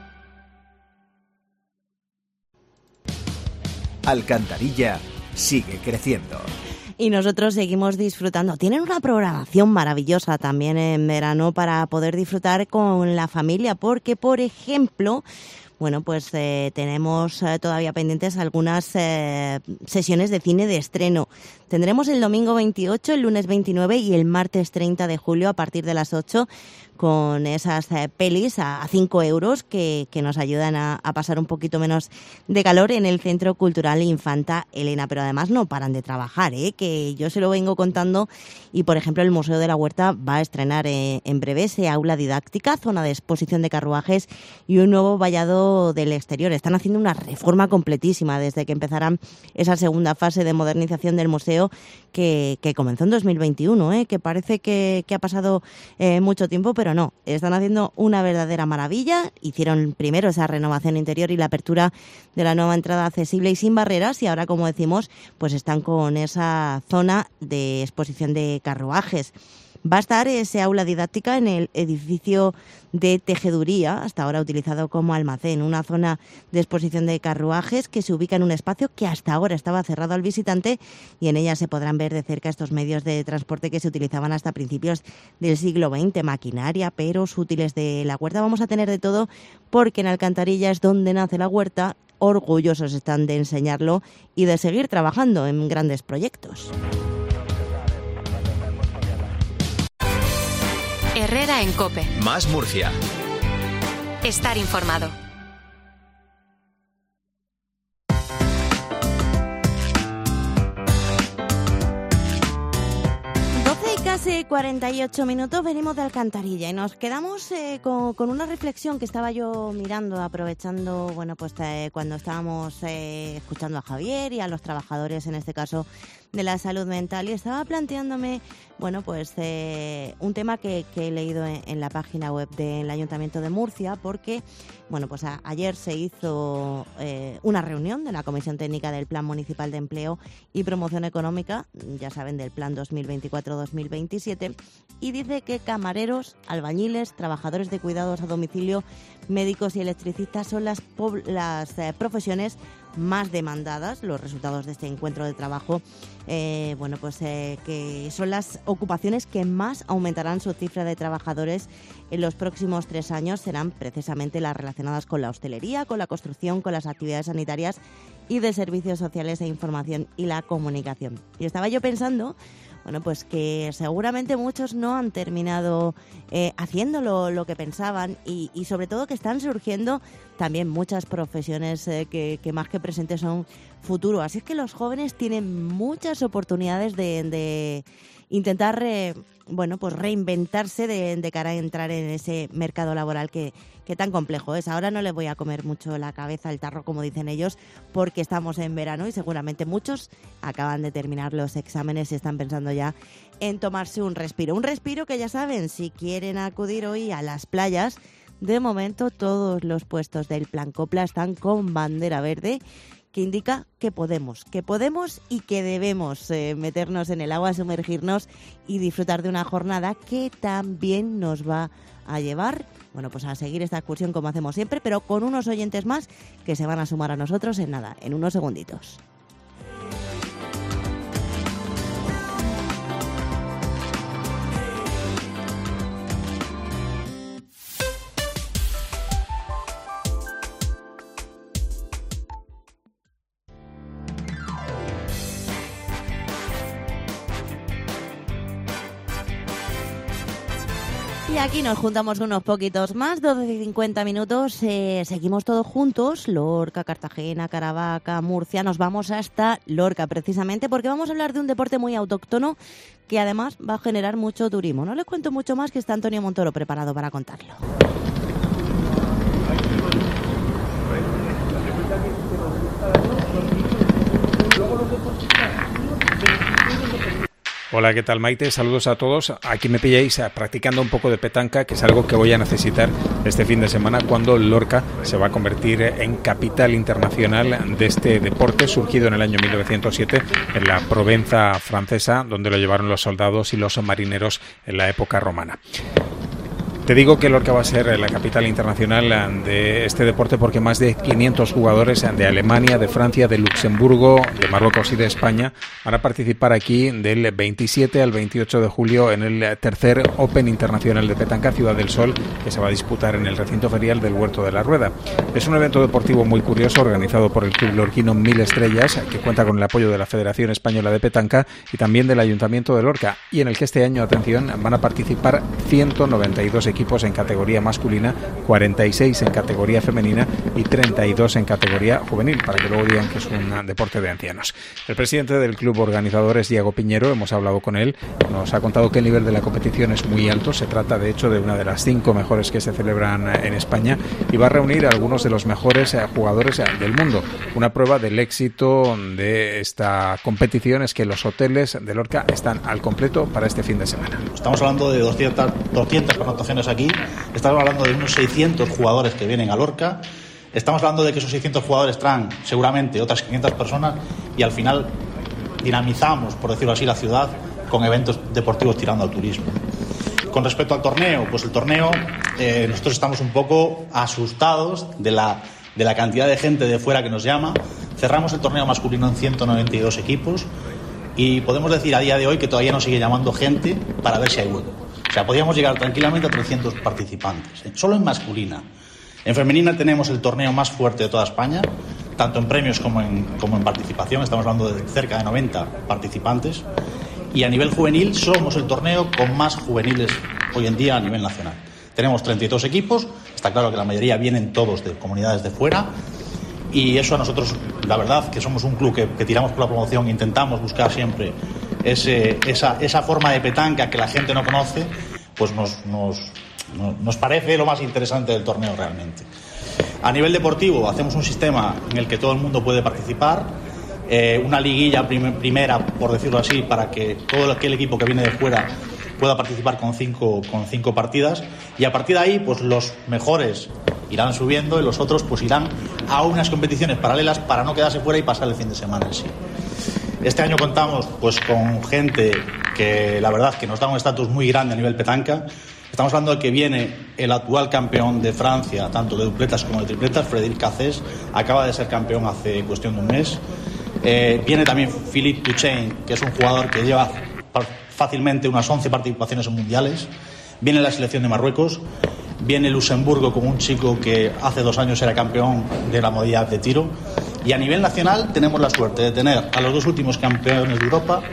Alcantarilla sigue creciendo. Y nosotros seguimos disfrutando. Tienen una programación maravillosa también en verano para poder disfrutar con la familia, porque, por ejemplo, bueno, pues tenemos todavía pendientes algunas sesiones de cine de estreno. Tendremos el domingo 28, el lunes 29 y el martes 30 de julio a partir de las 8 con esas pelis a 5 euros que nos ayudan a pasar un poquito menos de calor en el Centro Cultural Infanta Elena. Pero además no paran de trabajar, que yo se lo vengo contando. Y, por ejemplo, el Museo de la Huerta va a estrenar en breve ese aula didáctica, zona de exposición de carruajes y un nuevo vallado del exterior. Están haciendo una reforma completísima desde que empezarán esa segunda fase de modernización del museo que comenzó en 2021, que parece que ha pasado mucho tiempo, pero no, están haciendo una verdadera maravilla. Hicieron primero esa renovación interior y la apertura de la nueva entrada accesible y sin barreras, y ahora, como decimos, pues están con esa zona de exposición de carruajes. Va a estar ese aula didáctica en el edificio de tejeduría, hasta ahora utilizado como almacén, una zona de exposición de carruajes que se ubica en un espacio que hasta ahora estaba cerrado al visitante, y en ella se podrán ver de cerca estos medios de transporte que se utilizaban hasta principios del siglo XX, maquinaria, peros, útiles de la huerta. Vamos a tener de todo, porque en Alcantarilla es donde nace la huerta. Orgullosos están de enseñarlo y de seguir trabajando en grandes proyectos. Herrera en COPE. Más Murcia. Estar informado. Casi 48 minutos, venimos de Alcantarilla y nos quedamos con una reflexión que estaba yo mirando, aprovechando, bueno, pues cuando estábamos escuchando a Javier y a los trabajadores, en este caso, de la salud mental, y estaba planteándome, bueno, pues un tema que he leído en la página web del Ayuntamiento de Murcia, porque, bueno, pues ayer se hizo una reunión de la Comisión Técnica del Plan Municipal de Empleo y Promoción Económica, ya saben, del Plan 2024-2027, y dice que camareros, albañiles, trabajadores de cuidados a domicilio, médicos y electricistas son las profesiones más demandadas. Los resultados de este encuentro de trabajo, que son las ocupaciones que más aumentarán su cifra de trabajadores en los próximos 3 años, serán precisamente las relacionadas con la hostelería, con la construcción, con las actividades sanitarias y de servicios sociales e información y la comunicación. Y estaba yo pensando, bueno, pues que seguramente muchos no han terminado haciendo lo que pensaban, y sobre todo que están surgiendo también muchas profesiones que más que presentes son futuro. Así es que los jóvenes tienen muchas oportunidades de intentar pues reinventarse de cara a entrar en ese mercado laboral que tan complejo es. Ahora no les voy a comer mucho la cabeza al tarro, como dicen ellos, porque estamos en verano y seguramente muchos acaban de terminar los exámenes y están pensando ya en tomarse un respiro. Un respiro que, ya saben, si quieren acudir hoy a las playas, de momento todos los puestos del Plan Copla están con bandera verde, que indica que podemos y que debemos meternos en el agua, sumergirnos y disfrutar de una jornada que también nos va a llevar, bueno, pues a seguir esta excursión como hacemos siempre, pero con unos oyentes más que se van a sumar a nosotros en unos segunditos. Y aquí nos juntamos unos poquitos más, 12:50 minutos. Seguimos todos juntos, Lorca, Cartagena, Caravaca, Murcia. Nos vamos hasta Lorca precisamente porque vamos a hablar de un deporte muy autóctono que además va a generar mucho turismo. No les cuento mucho más, que está Antonio Montoro preparado para contarlo. Hola, ¿qué tal, Maite? Saludos a todos. Aquí me pilláis practicando un poco de petanca, que es algo que voy a necesitar este fin de semana cuando Lorca se va a convertir en capital internacional de este deporte, surgido en el año 1907 en la Provenza francesa, donde lo llevaron los soldados y los marineros en la época romana. Te digo que Lorca va a ser la capital internacional de este deporte porque más de 500 jugadores de Alemania, de Francia, de Luxemburgo, de Marruecos y de España van a participar aquí del 27 al 28 de julio en el tercer Open Internacional de Petanca Ciudad del Sol, que se va a disputar en el recinto ferial del Huerto de la Rueda. Es un evento deportivo muy curioso organizado por el Club Lorquino 1000 Estrellas, que cuenta con el apoyo de la Federación Española de Petanca y también del Ayuntamiento de Lorca, y en el que este año, atención, van a participar 192 equipos en categoría masculina, 46 en categoría femenina y 32 en categoría juvenil, para que luego digan que es un deporte de ancianos. El presidente del club organizador es Diego Piñero, hemos hablado con él, nos ha contado que el nivel de la competición es muy alto, se trata de hecho de una de las 5 mejores que se celebran en España y va a reunir a algunos de los mejores jugadores del mundo. Una prueba del éxito de esta competición es que los hoteles de Lorca están al completo para este fin de semana. Estamos hablando de 200 connotaciones aquí. Estamos hablando de unos 600 jugadores que vienen a Lorca. Estamos hablando de que esos 600 jugadores traen seguramente otras 500 personas y al final dinamizamos, por decirlo así, la ciudad con eventos deportivos tirando al turismo. Con respecto al torneo, pues el torneo, nosotros estamos un poco asustados de la cantidad de gente de fuera que nos llama. Cerramos el torneo masculino en 192 equipos y podemos decir a día de hoy que todavía nos sigue llamando gente para ver si hay hueco. O sea, podríamos llegar tranquilamente a 300 participantes, solo en masculina. En femenina tenemos el torneo más fuerte de toda España, tanto en premios como en participación. Estamos hablando de cerca de 90 participantes. Y a nivel juvenil somos el torneo con más juveniles hoy en día a nivel nacional. Tenemos 32 equipos, está claro que la mayoría vienen todos de comunidades de fuera. Y eso a nosotros, la verdad, que somos un club que tiramos por la promoción, intentamos buscar siempre esa forma de petanca que la gente no conoce, pues nos parece lo más interesante del torneo realmente. A nivel deportivo hacemos un sistema en el que todo el mundo puede participar, una liguilla primera, por decirlo así, para que todo aquel equipo que viene de fuera pueda participar con cinco partidas, y a partir de ahí pues los mejores irán subiendo y los otros pues irán a unas competiciones paralelas para no quedarse fuera y pasar el fin de semana en sí. Este año contamos pues con gente que la verdad que nos da un estatus muy grande a nivel petanca. Estamos hablando de que viene el actual campeón de Francia, tanto de dupletas como de tripletas, Frédéric Cazès, acaba de ser campeón hace cuestión de un mes. Viene también Philippe Duchesne, que es un jugador que lleva fácilmente unas 11 participaciones en mundiales. Viene la selección de Marruecos. Viene Luxemburgo con un chico que hace 2 años era campeón de la modalidad de tiro. Y a nivel nacional tenemos la suerte de tener a los 2 últimos campeones de Europa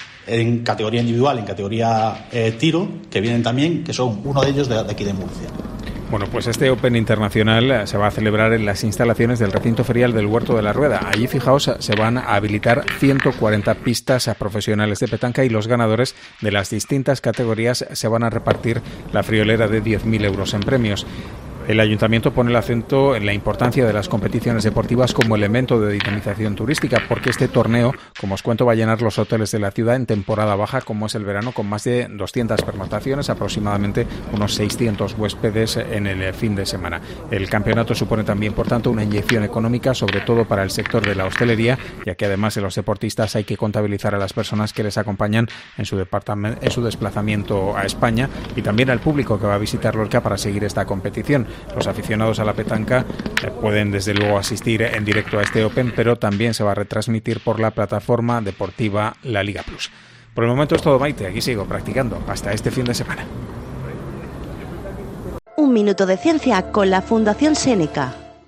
en categoría individual, en categoría tiro, que vienen también, que son uno de ellos de aquí de Murcia. Bueno, pues este Open Internacional se va a celebrar en las instalaciones del recinto ferial del Huerto de la Rueda. Allí, fijaos, se van a habilitar 140 pistas a profesionales de petanca y los ganadores de las distintas categorías se van a repartir la friolera de 10.000 euros en premios. El Ayuntamiento pone el acento en la importancia de las competiciones deportivas como elemento de dinamización turística, porque este torneo, como os cuento, va a llenar los hoteles de la ciudad en temporada baja, como es el verano, con más de 200 pernotaciones, aproximadamente unos 600 huéspedes en el fin de semana. El campeonato supone también, por tanto, una inyección económica, sobre todo para el sector de la hostelería, ya que además de los deportistas hay que contabilizar a las personas que les acompañan en su desplazamiento a España y también al público que va a visitar Lorca para seguir esta competición. Los aficionados a la petanca pueden desde luego asistir en directo a este Open, pero también se va a retransmitir por la plataforma deportiva La Liga Plus. Por el momento es todo, Maite, aquí sigo practicando hasta este fin de semana. Un minuto de ciencia con la Fundación Séneca.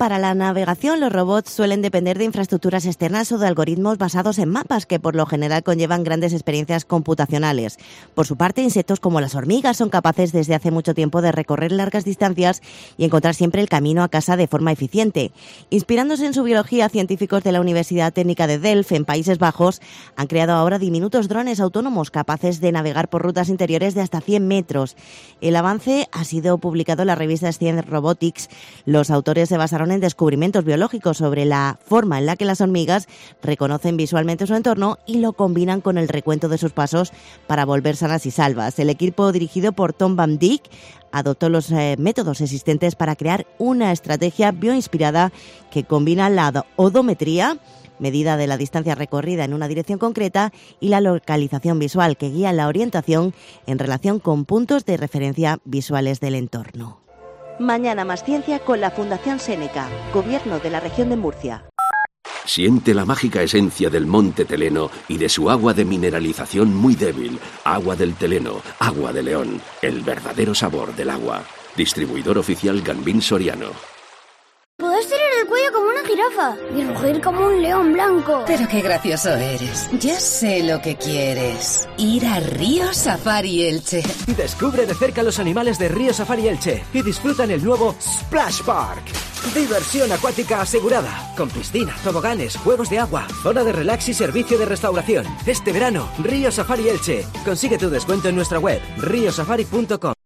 para la navegación los robots suelen depender de infraestructuras externas o de algoritmos basados en mapas que por lo general conllevan grandes experiencias computacionales. Por su parte, insectos como las hormigas son capaces desde hace mucho tiempo de recorrer largas distancias y encontrar siempre el camino a casa de forma eficiente. Inspirándose en su biología, científicos de la Universidad Técnica de Delft, en Países Bajos, han creado ahora diminutos drones autónomos capaces de navegar por rutas interiores de hasta 100 metros. El avance ha sido publicado en la revista Science Robotics. Los autores se basaron en descubrimientos biológicos sobre la forma en la que las hormigas reconocen visualmente su entorno y lo combinan con el recuento de sus pasos para volver sanas y salvas. El equipo dirigido por Tom Van Dijk adoptó los métodos existentes para crear una estrategia bioinspirada que combina la odometría, medida de la distancia recorrida en una dirección concreta, y la localización visual, que guía la orientación en relación con puntos de referencia visuales del entorno. Mañana más ciencia con la Fundación Séneca, Gobierno de la Región de Murcia. Siente la mágica esencia del monte Teleno y de su agua de mineralización muy débil. Agua del Teleno, agua de León, el verdadero sabor del agua. Distribuidor oficial Gambín Soriano. Puedo estirar el cuello como una jirafa y rugir como un león blanco. Pero qué gracioso eres. Ya sé lo que quieres. Ir a Río Safari Elche. Descubre de cerca los animales de Río Safari Elche y disfruta en el nuevo Splash Park. Diversión acuática asegurada, con piscina, toboganes, juegos de agua, zona de relax y servicio de restauración. Este verano, Río Safari Elche. Consigue tu descuento en nuestra web, riosafari.com.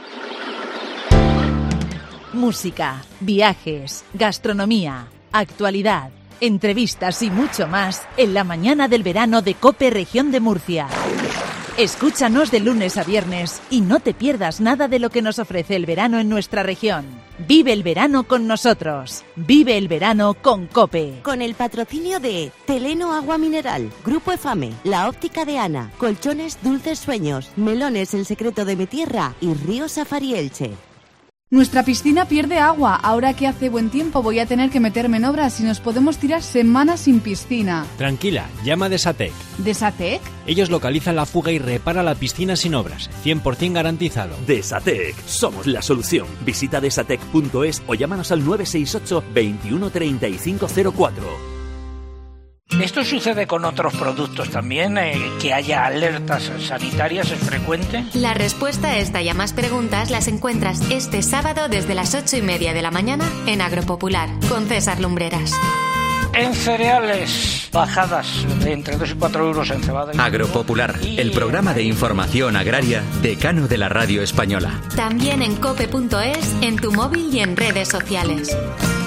Música, viajes, gastronomía, actualidad, entrevistas y mucho más en la mañana del verano de COPE Región de Murcia. Escúchanos de lunes a viernes y no te pierdas nada de lo que nos ofrece el verano en nuestra región. Vive el verano con nosotros. Vive el verano con COPE. Con el patrocinio de Teleno Agua Mineral, Grupo EFAME, La Óptica de Ana, Colchones Dulces Sueños, Melones El Secreto de mi Tierra y Río Safari Elche. Nuestra piscina pierde agua. Ahora que hace buen tiempo voy a tener que meterme en obras y nos podemos tirar semanas sin piscina. Tranquila, llama a Desatec. ¿Desatec? Ellos localizan la fuga y reparan la piscina sin obras. 100% garantizado. Desatec, somos la solución. Visita desatec.es o llámanos al 968 21 3504. ¿Esto sucede con otros productos también? ¿Que haya alertas sanitarias es frecuente? La respuesta a esta y a más preguntas las encuentras este sábado desde las 8:30 de la mañana en Agropopular, con César Lumbreras. En cereales, bajadas de entre 2 y 4 euros en cebada. Agropopular, el programa de información agraria decano de la radio española. También en cope.es, en tu móvil y en redes sociales.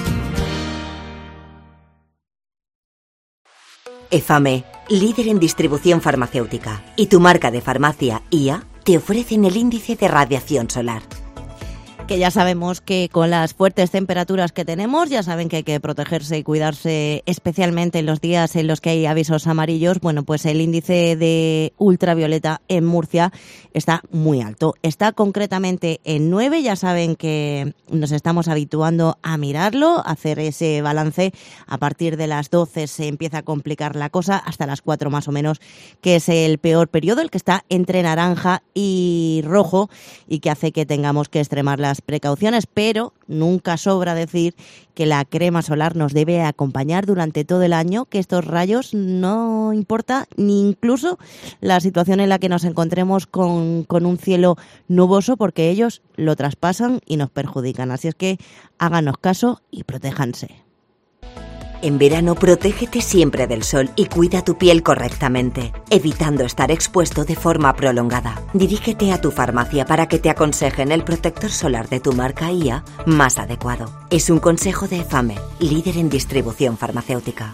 EFAME, líder en distribución farmacéutica, y tu marca de farmacia IA te ofrecen el índice de radiación solar. Que ya sabemos que con las fuertes temperaturas que tenemos, ya saben que hay que protegerse y cuidarse, especialmente en los días en los que hay avisos amarillos. Bueno, pues el índice de ultravioleta en Murcia está muy alto. Está concretamente en 9. Ya saben que nos estamos habituando a mirarlo, a hacer ese balance. A partir de las 12 se empieza a complicar la cosa, hasta las 4 más o menos, que es el peor periodo, el que está entre naranja y rojo y que hace que tengamos que extremar las precauciones, pero nunca sobra decir que la crema solar nos debe acompañar durante todo el año, que estos rayos no importa ni incluso la situación en la que nos encontremos con un cielo nuboso, porque ellos lo traspasan y nos perjudican. Así es que háganos caso y protéjanse. En verano, protégete siempre del sol y cuida tu piel correctamente, evitando estar expuesto de forma prolongada. Dirígete a tu farmacia para que te aconsejen el protector solar de tu marca IA más adecuado. Es un consejo de EFAME, líder en distribución farmacéutica.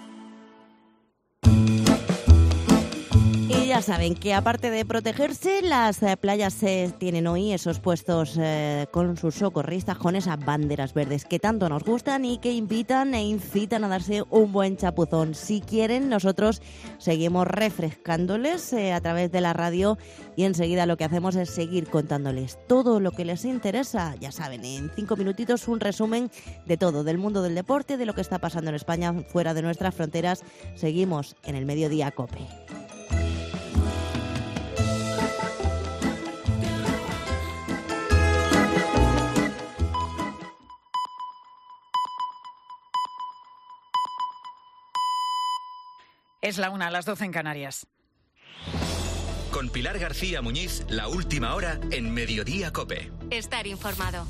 Ya saben que aparte de protegerse, las playas tienen hoy esos puestos con sus socorristas, con esas banderas verdes que tanto nos gustan y que invitan e incitan a darse un buen chapuzón. Si quieren, nosotros seguimos refrescándoles a través de la radio y enseguida lo que hacemos es seguir contándoles todo lo que les interesa. Ya saben, en 5 minutitos un resumen de todo, del mundo del deporte, de lo que está pasando en España, fuera de nuestras fronteras. Seguimos en el Mediodía COPE. Es la 1, a las 12 en Canarias. Con Pilar García Muñiz, la última hora en Mediodía COPE. Estar informado.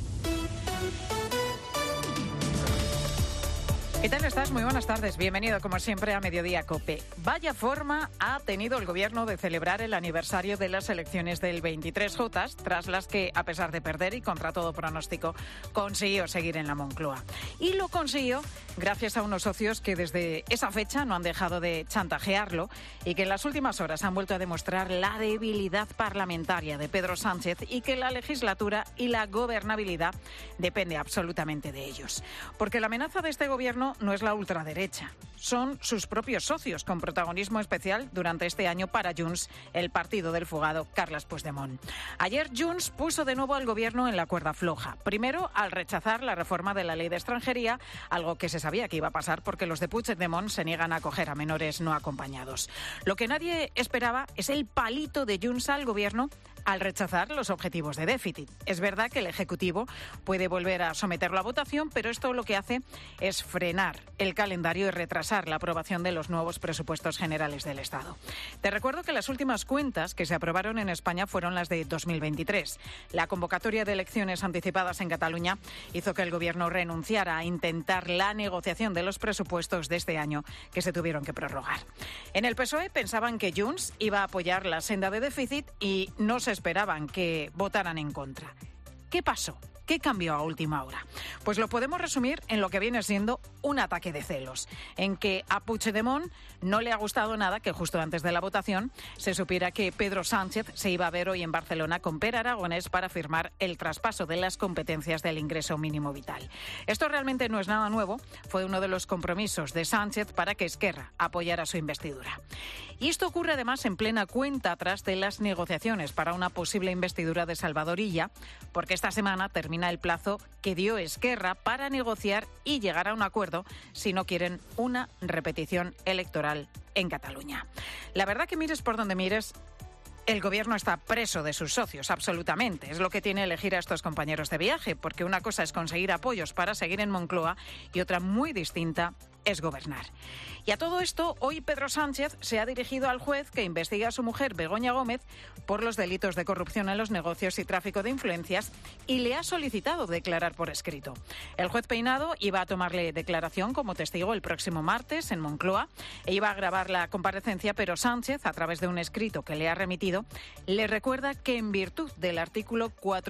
¿Qué tal estás? Muy buenas tardes. Bienvenido, como siempre, a Mediodía COPE. Vaya forma ha tenido el Gobierno de celebrar el aniversario de las elecciones del 23J, tras las que, a pesar de perder y contra todo pronóstico, consiguió seguir en la Moncloa. Y lo consiguió gracias a unos socios que desde esa fecha no han dejado de chantajearlo y que en las últimas horas han vuelto a demostrar la debilidad parlamentaria de Pedro Sánchez y que la legislatura y la gobernabilidad depende absolutamente de ellos. Porque la amenaza de este Gobierno no es la ultraderecha, son sus propios socios, con protagonismo especial durante este año para Junts, el partido del fugado Carles Puigdemont. Ayer Junts puso de nuevo al Gobierno en la cuerda floja. Primero, al rechazar la reforma de la ley de extranjería, algo que se sabía que iba a pasar porque los de Puigdemont se niegan a acoger a menores no acompañados. Lo que nadie esperaba es el palito de Junts al Gobierno al rechazar los objetivos de déficit. Es verdad que el Ejecutivo puede volver a someterlo a votación, pero esto lo que hace es frenar el calendario y retrasar la aprobación de los nuevos presupuestos generales del Estado. Te recuerdo que las últimas cuentas que se aprobaron en España fueron las de 2023. La convocatoria de elecciones anticipadas en Cataluña hizo que el Gobierno renunciara a intentar la negociación de los presupuestos de este año, que se tuvieron que prorrogar. En el PSOE pensaban que Junts iba a apoyar la senda de déficit y no se esperaban que votaran en contra. ¿Qué pasó? ¿Qué cambió a última hora? Pues lo podemos resumir en lo que viene siendo un ataque de celos, en que a Puigdemont no le ha gustado nada que justo antes de la votación se supiera que Pedro Sánchez se iba a ver hoy en Barcelona con Pere Aragonés para firmar el traspaso de las competencias del ingreso mínimo vital. Esto realmente no es nada nuevo, fue uno de los compromisos de Sánchez para que Esquerra apoyara su investidura. Y esto ocurre además en plena cuenta atrás de las negociaciones para una posible investidura de Salvador Illa, porque esta semana termina el plazo que dio Esquerra para negociar y llegar a un acuerdo si no quieren una repetición electoral en Cataluña. La verdad que mires por donde mires, el Gobierno está preso de sus socios, absolutamente. Es lo que tiene elegir a estos compañeros de viaje, porque una cosa es conseguir apoyos para seguir en Moncloa y otra muy distinta es gobernar. Y a todo esto, hoy Pedro Sánchez se ha dirigido al juez que investiga a su mujer, Begoña Gómez, por los delitos de corrupción en los negocios y tráfico de influencias y le ha solicitado declarar por escrito. El juez Peinado iba a tomarle declaración como testigo el próximo martes en Moncloa e iba a grabar la comparecencia, pero Sánchez, a través de un escrito que le ha remitido, le recuerda que en virtud del artículo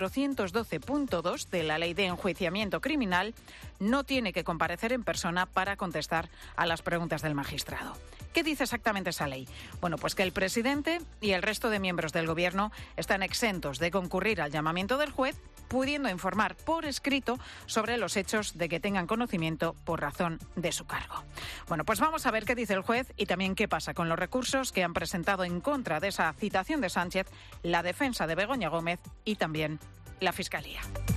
412.2 de la Ley de Enjuiciamiento Criminal no tiene que comparecer en persona para contestar a las preguntas del magistrado. ¿Qué dice exactamente esa ley? Bueno, pues que el presidente y el resto de miembros del Gobierno están exentos de concurrir al llamamiento del juez, pudiendo informar por escrito sobre los hechos de que tengan conocimiento por razón de su cargo. Bueno, pues vamos a ver qué dice el juez y también qué pasa con los recursos que han presentado en contra de esa citación de Sánchez, la defensa de Begoña Gómez y también la Fiscalía.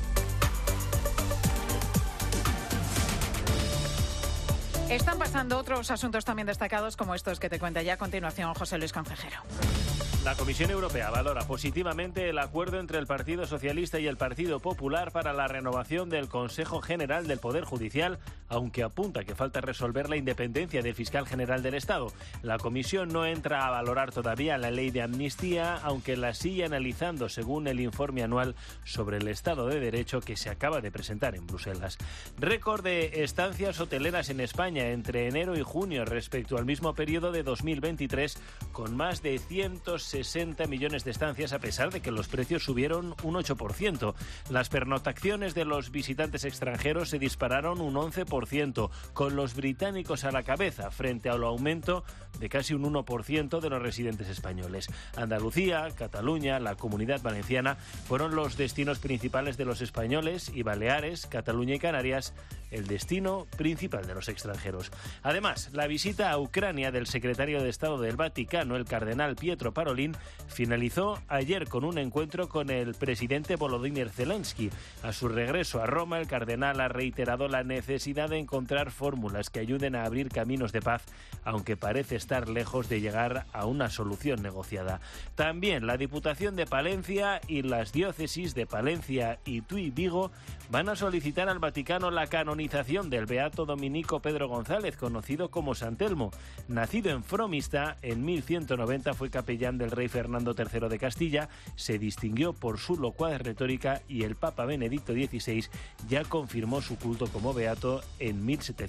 Están pasando otros asuntos también destacados como estos que te cuenta ya a continuación José Luis Concejero. La Comisión Europea valora positivamente el acuerdo entre el Partido Socialista y el Partido Popular para la renovación del Consejo General del Poder Judicial, aunque apunta que falta resolver la independencia del fiscal general del Estado. La Comisión no entra a valorar todavía la ley de amnistía, aunque la sigue analizando según el informe anual sobre el Estado de Derecho que se acaba de presentar en Bruselas. Récord de estancias hoteleras en España entre enero y junio respecto al mismo periodo de 2023, con más de 160 millones de estancias, a pesar de que los precios subieron un 8%. Las pernoctaciones de los visitantes extranjeros se dispararon un 11%, con los británicos a la cabeza, frente al aumento de casi un 1% de los residentes españoles. Andalucía, Cataluña, la Comunidad Valenciana fueron los destinos principales de los españoles y Baleares, Cataluña y Canarias el destino principal de los extranjeros. Además, la visita a Ucrania del secretario de Estado del Vaticano, el cardenal Pietro Parolin, Kremlin, finalizó ayer con un encuentro con el presidente Volodymyr Zelensky. A su regreso a Roma, el cardenal ha reiterado la necesidad de encontrar fórmulas que ayuden a abrir caminos de paz, aunque parece estar lejos de llegar a una solución negociada. También la Diputación de Palencia y las diócesis de Palencia y Tuy Vigo van a solicitar al Vaticano la canonización del beato dominico Pedro González, conocido como San Telmo. Nacido en Fromista, en 1190 fue capellán del rey Fernando III de Castilla, se distinguió por su locuaz retórica y el Papa Benedicto XVI ya confirmó su culto como beato en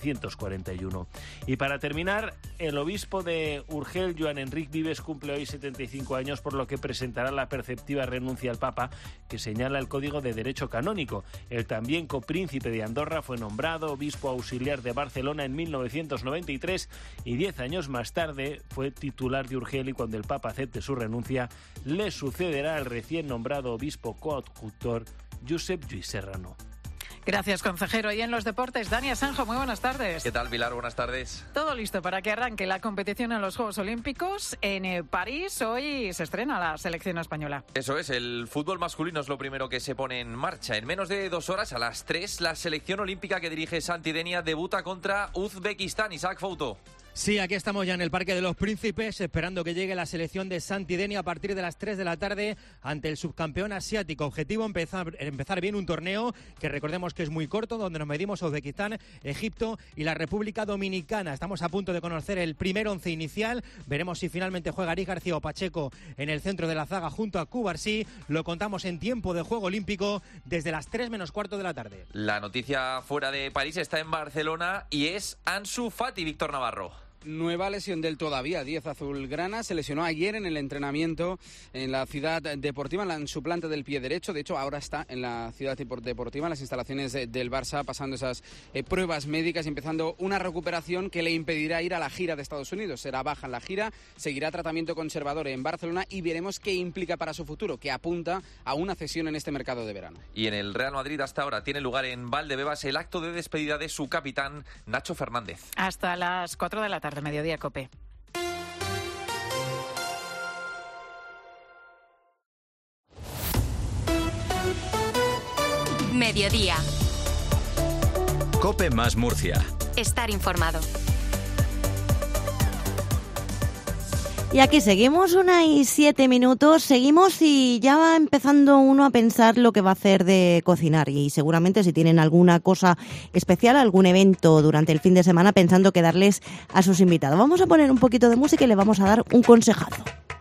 1741. Y para terminar, el obispo de Urgel, Joan Enric Vives, cumple hoy 75 años, por lo que presentará la perceptiva renuncia al Papa, que señala el Código de Derecho Canónico. El también copríncipe de Andorra fue nombrado obispo auxiliar de Barcelona en 1993 y 10 años más tarde fue titular de Urgel, y cuando el Papa acepte su renuncia le sucederá el recién nombrado obispo coadjutor Josep Lluís Serrano. Gracias, consejero. Y en los deportes, Dani Asenjo, muy buenas tardes. ¿Qué tal, Pilar? Buenas tardes. Todo listo para que arranque la competición en los Juegos Olímpicos. En París hoy se estrena la selección española. Eso es, el fútbol masculino es lo primero que se pone en marcha. En menos de 2 horas, a las 3, la selección olímpica que dirige Santi Denia debuta contra Uzbekistán. Isaac Fouto. Sí, aquí estamos ya en el Parque de los Príncipes, esperando que llegue la selección de Santi Denia a partir de las 3 de la tarde ante el subcampeón asiático. Objetivo empezar bien un torneo que recordemos que es muy corto, donde nos medimos Uzbekistán, Egipto y la República Dominicana. Estamos a punto de conocer el primer 11 inicial. Veremos si finalmente juega Aritz García o Pacheco en el centro de la zaga junto a Cubarsí. Lo contamos en tiempo de juego olímpico desde las 3 menos cuarto de la tarde. La noticia fuera de París está en Barcelona y es Ansu Fati, Víctor Navarro. Nueva lesión del todavía 10 azulgrana. Se lesionó ayer en el entrenamiento en la Ciudad Deportiva, en su planta del pie derecho. De hecho, ahora está en la Ciudad Deportiva, en las instalaciones del Barça, pasando esas pruebas médicas y empezando una recuperación que le impedirá ir a la gira de Estados Unidos. Será baja en la gira, seguirá tratamiento conservador en Barcelona y veremos qué implica para su futuro, que apunta a una cesión en este mercado de verano. Y en el Real Madrid hasta ahora tiene lugar en Valdebebas el acto de despedida de su capitán, Nacho Fernández. Hasta las 4 de la tarde. Mediodía Cope. Mediodía. Cope más Murcia. Estar informado. Y aquí seguimos, 1:07, seguimos y ya va empezando uno a pensar lo que va a hacer de cocinar y seguramente si tienen alguna cosa especial, algún evento durante el fin de semana pensando que darles a sus invitados. Vamos a poner un poquito de música y le vamos a dar un consejazo.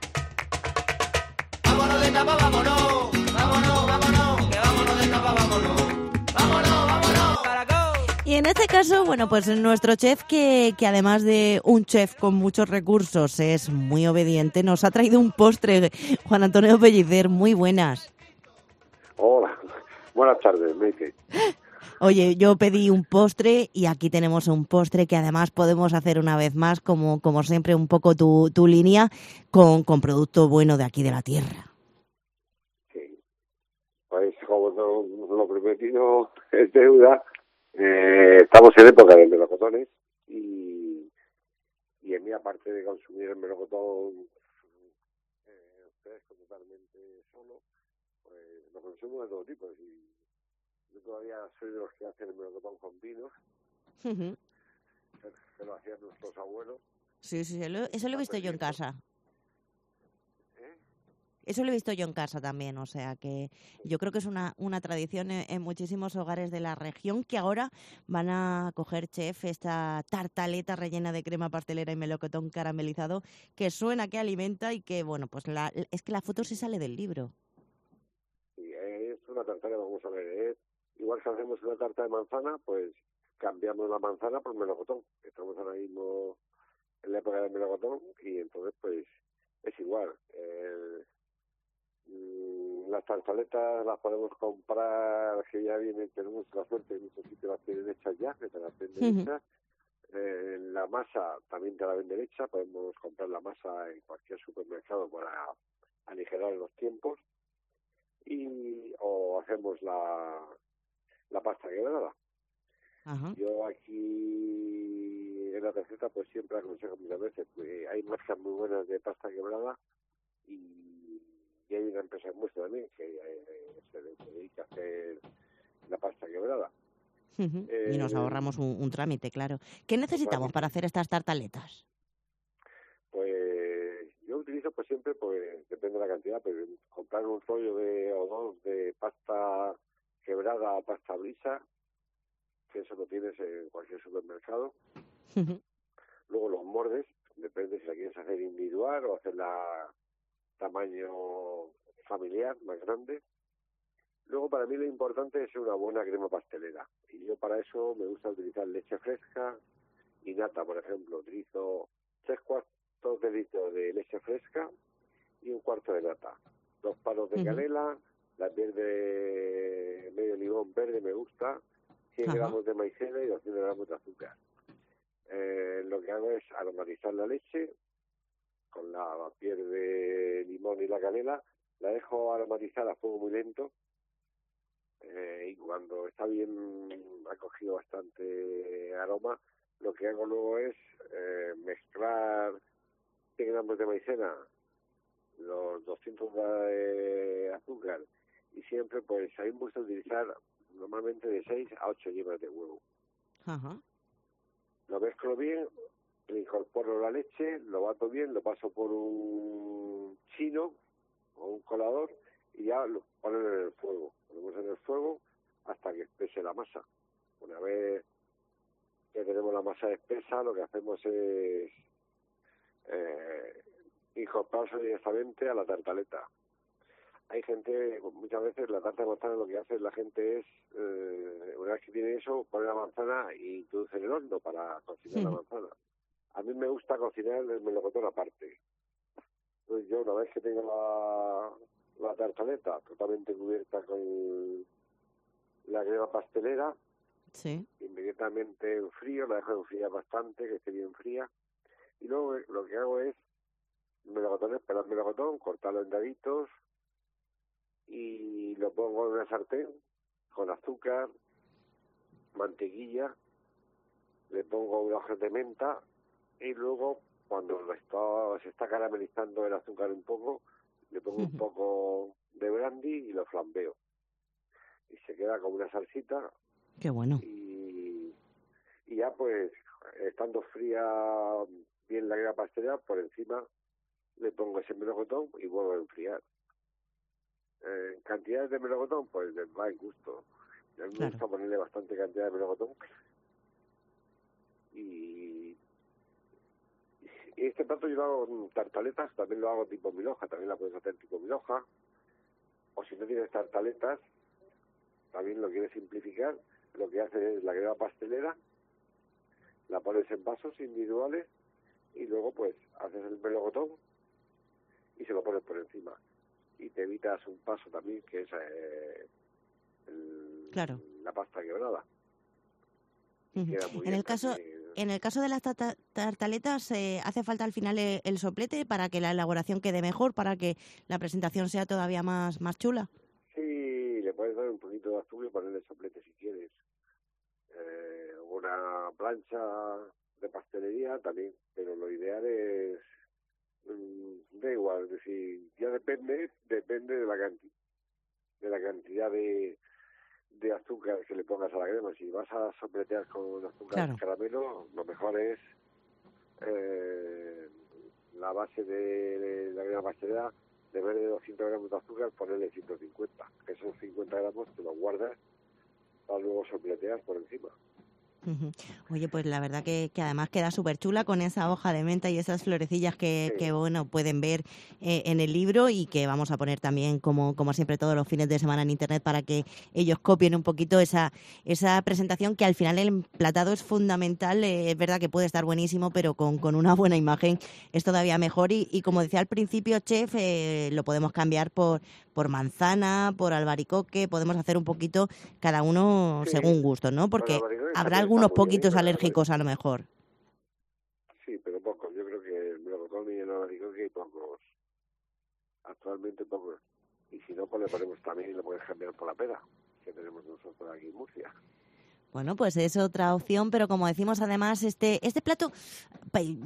Vámonos de tapa, vámonos, vámonos, vámonos, que vámonos de tapa, vámonos, vámonos, vámonos, caracol. Y en este caso, bueno, pues nuestro chef, que además de un chef con muchos recursos, es muy obediente, nos ha traído un postre. Juan Antonio Pellicer, muy buenas. Hola, buenas tardes, Meike. Oye, yo pedí un postre y aquí tenemos un postre que además podemos hacer una vez más, como siempre, un poco tu línea, con producto bueno de aquí de la tierra. Sí, pues como lo prometido es deuda. Estamos en época de melocotones y en mí, aparte de consumir el melocotón fresco totalmente solo, pues lo consumo de todo tipo. Y yo todavía soy de los que hacen el melocotón con vinos, que lo hacían nuestros abuelos. Sí, eso lo he visto yo en casa. Eso lo he visto yo en casa también, o sea que yo creo que es una tradición en muchísimos hogares de la región que ahora van a coger, chef, esta tartaleta rellena de crema pastelera y melocotón caramelizado que suena, que alimenta y que, bueno, pues es que la foto se sale del libro. Sí, es una tartara, vamos a ver, igual que hacemos una tarta de manzana, pues cambiamos la manzana por melocotón. Estamos ahora mismo en la época del melocotón y entonces pues es igual. Las tartaletas las podemos comprar, que ya vienen, tenemos la suerte de muchos sitios las tienen hechas ya, que te las venden hechas. La masa también te la venden hecha, podemos comprar la masa en cualquier supermercado para aligerar los tiempos. O hacemos la pasta quebrada. Yo aquí en la receta pues siempre aconsejo muchas veces, pues hay mezclas muy buenas de pasta quebrada y hay una empresa en Murcia también que se dedica a hacer la pasta quebrada. Y nos ahorramos un trámite, claro. ¿Qué necesitamos para hacer estas tartaletas? Pues yo utilizo pues siempre, pues depende de la cantidad, pero comprar un rollo o dos de pasta quebrada o pasta brisa, que eso lo tienes en cualquier supermercado. Luego los mordes, depende si la quieres hacer individual o hacerla tamaño familiar, más grande. Luego para mí lo importante es una buena crema pastelera, y yo para eso me gusta utilizar leche fresca y nata, por ejemplo. Utilizo 3/4 de litro de leche fresca y 1/4 de nata, 2 palos de canela, la piel de medio limón verde me gusta, 100 gramos de maicena y 200 gramos de azúcar. Lo que hago es aromatizar la leche con la piel de limón y la canela, la dejo aromatizar a fuego muy lento, y cuando está bien, ha cogido bastante aroma, lo que hago luego es mezclar 100 gramos de maicena, los 200 de azúcar, y siempre pues a mí me gusta utilizar normalmente de 6 a 8 yemas de huevo. Lo mezclo bien, le incorporo la leche, lo bato bien, lo paso por un chino o un colador y ya lo ponen en el fuego. Ponemos en el fuego hasta que espese la masa. Una vez que tenemos la masa espesa, lo que hacemos es incorporarse directamente a la tartaleta. Hay gente, muchas veces la tarta de manzana lo que hace la gente es, una vez que tiene eso, pone la manzana y introduce en el horno para cocinar la manzana. A mí me gusta cocinar el melocotón aparte. Entonces yo, una vez que tengo la tartaleta totalmente cubierta con la crema pastelera, inmediatamente enfrío, la dejo enfriar bastante, que esté bien fría, y luego lo que hago es melocotones, pelar el melocotón, cortarlo en daditos y lo pongo en una sartén con azúcar, mantequilla, le pongo unas hojas de menta y luego cuando se está caramelizando el azúcar un poco, le pongo un poco de brandy y lo flambeo. Y se queda como una salsita. Qué bueno. Y ya pues, estando fría bien la crema pastelera, por encima le pongo ese melocotón y vuelvo a enfriar. Cantidades de melocotón, pues va en gusto. A mí me gusta ponerle bastante cantidad de melocotón. Y este plato yo lo hago con tartaletas, también lo hago tipo milhoja, también la puedes hacer tipo milhoja. O si no tienes tartaletas, también lo quieres simplificar, lo que haces es la crema pastelera, la pones en vasos individuales y luego pues haces el melocotón y se lo pones por encima. Y te evitas un paso también, que es la pasta quebrada. En el caso de las tartaletas, ¿hace falta al final el soplete para que la elaboración quede mejor, para que la presentación sea todavía más chula? Sí, le puedes dar un poquito de azúcar y ponerle soplete si quieres. Una plancha de pastelería también, pero lo ideal es... da igual, es decir, ya depende de la cantidad de azúcar que le pongas a la crema. Si vas a sopletear con azúcar caramelo, lo mejor es la base de la crema pastelera, de vez de 200 gramos de azúcar, ponerle 150. Esos 50 gramos te los guardas para luego sopletear por encima. Oye, pues la verdad que además queda súper chula con esa hoja de menta y esas florecillas que bueno, pueden ver en el libro y que vamos a poner también, como siempre, todos los fines de semana en internet para que ellos copien un poquito esa presentación, que al final el emplatado es fundamental. Es verdad que puede estar buenísimo, pero con una buena imagen es todavía mejor. Y como decía al principio, chef, lo podemos cambiar por manzana, por albaricoque, podemos hacer un poquito cada uno según gusto, ¿no? Porque habrá algunos poquitos alérgicos a lo mejor. Sí, pero pocos. Yo creo que el melocotón y el albaricoque hay pocos. Actualmente pocos. Y si no, pues le ponemos también y lo puedes cambiar por la pera, que tenemos nosotros aquí en Murcia. Bueno, pues es otra opción, pero como decimos, además, este plato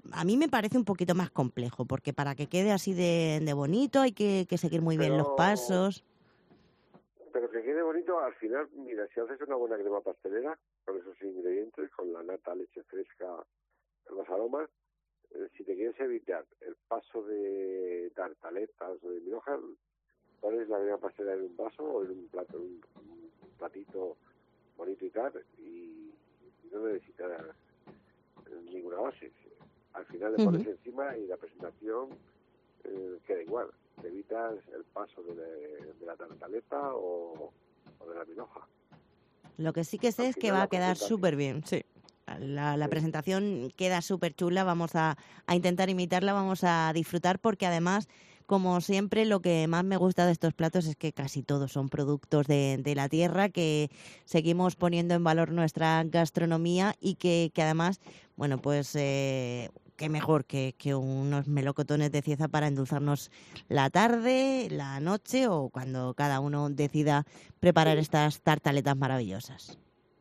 a mí me parece un poquito más complejo, porque para que quede así de bonito hay que seguir muy bien los pasos. Pero que quede bonito, al final, mira, si haces una buena crema pastelera, con esos ingredientes, con la nata, leche fresca, los aromas, si te quieres evitar el paso de tartaletas o de mil hojas, pones la crema pastelera en un vaso o en un plato, un platito bonito y tal, y no necesitas ninguna base. Al final le pones encima y la presentación queda igual. Te evitas el paso de la tartaleta o de la minoja. Lo que sí que sé es que va a quedar súper bien, sí. La presentación queda súper chula, vamos a intentar imitarla, vamos a disfrutar, porque además, como siempre, lo que más me gusta de estos platos es que casi todos son productos de la tierra, que seguimos poniendo en valor nuestra gastronomía y que además, bueno, pues qué mejor que unos melocotones de Cieza para endulzarnos la tarde, la noche o cuando cada uno decida preparar estas tartaletas maravillosas.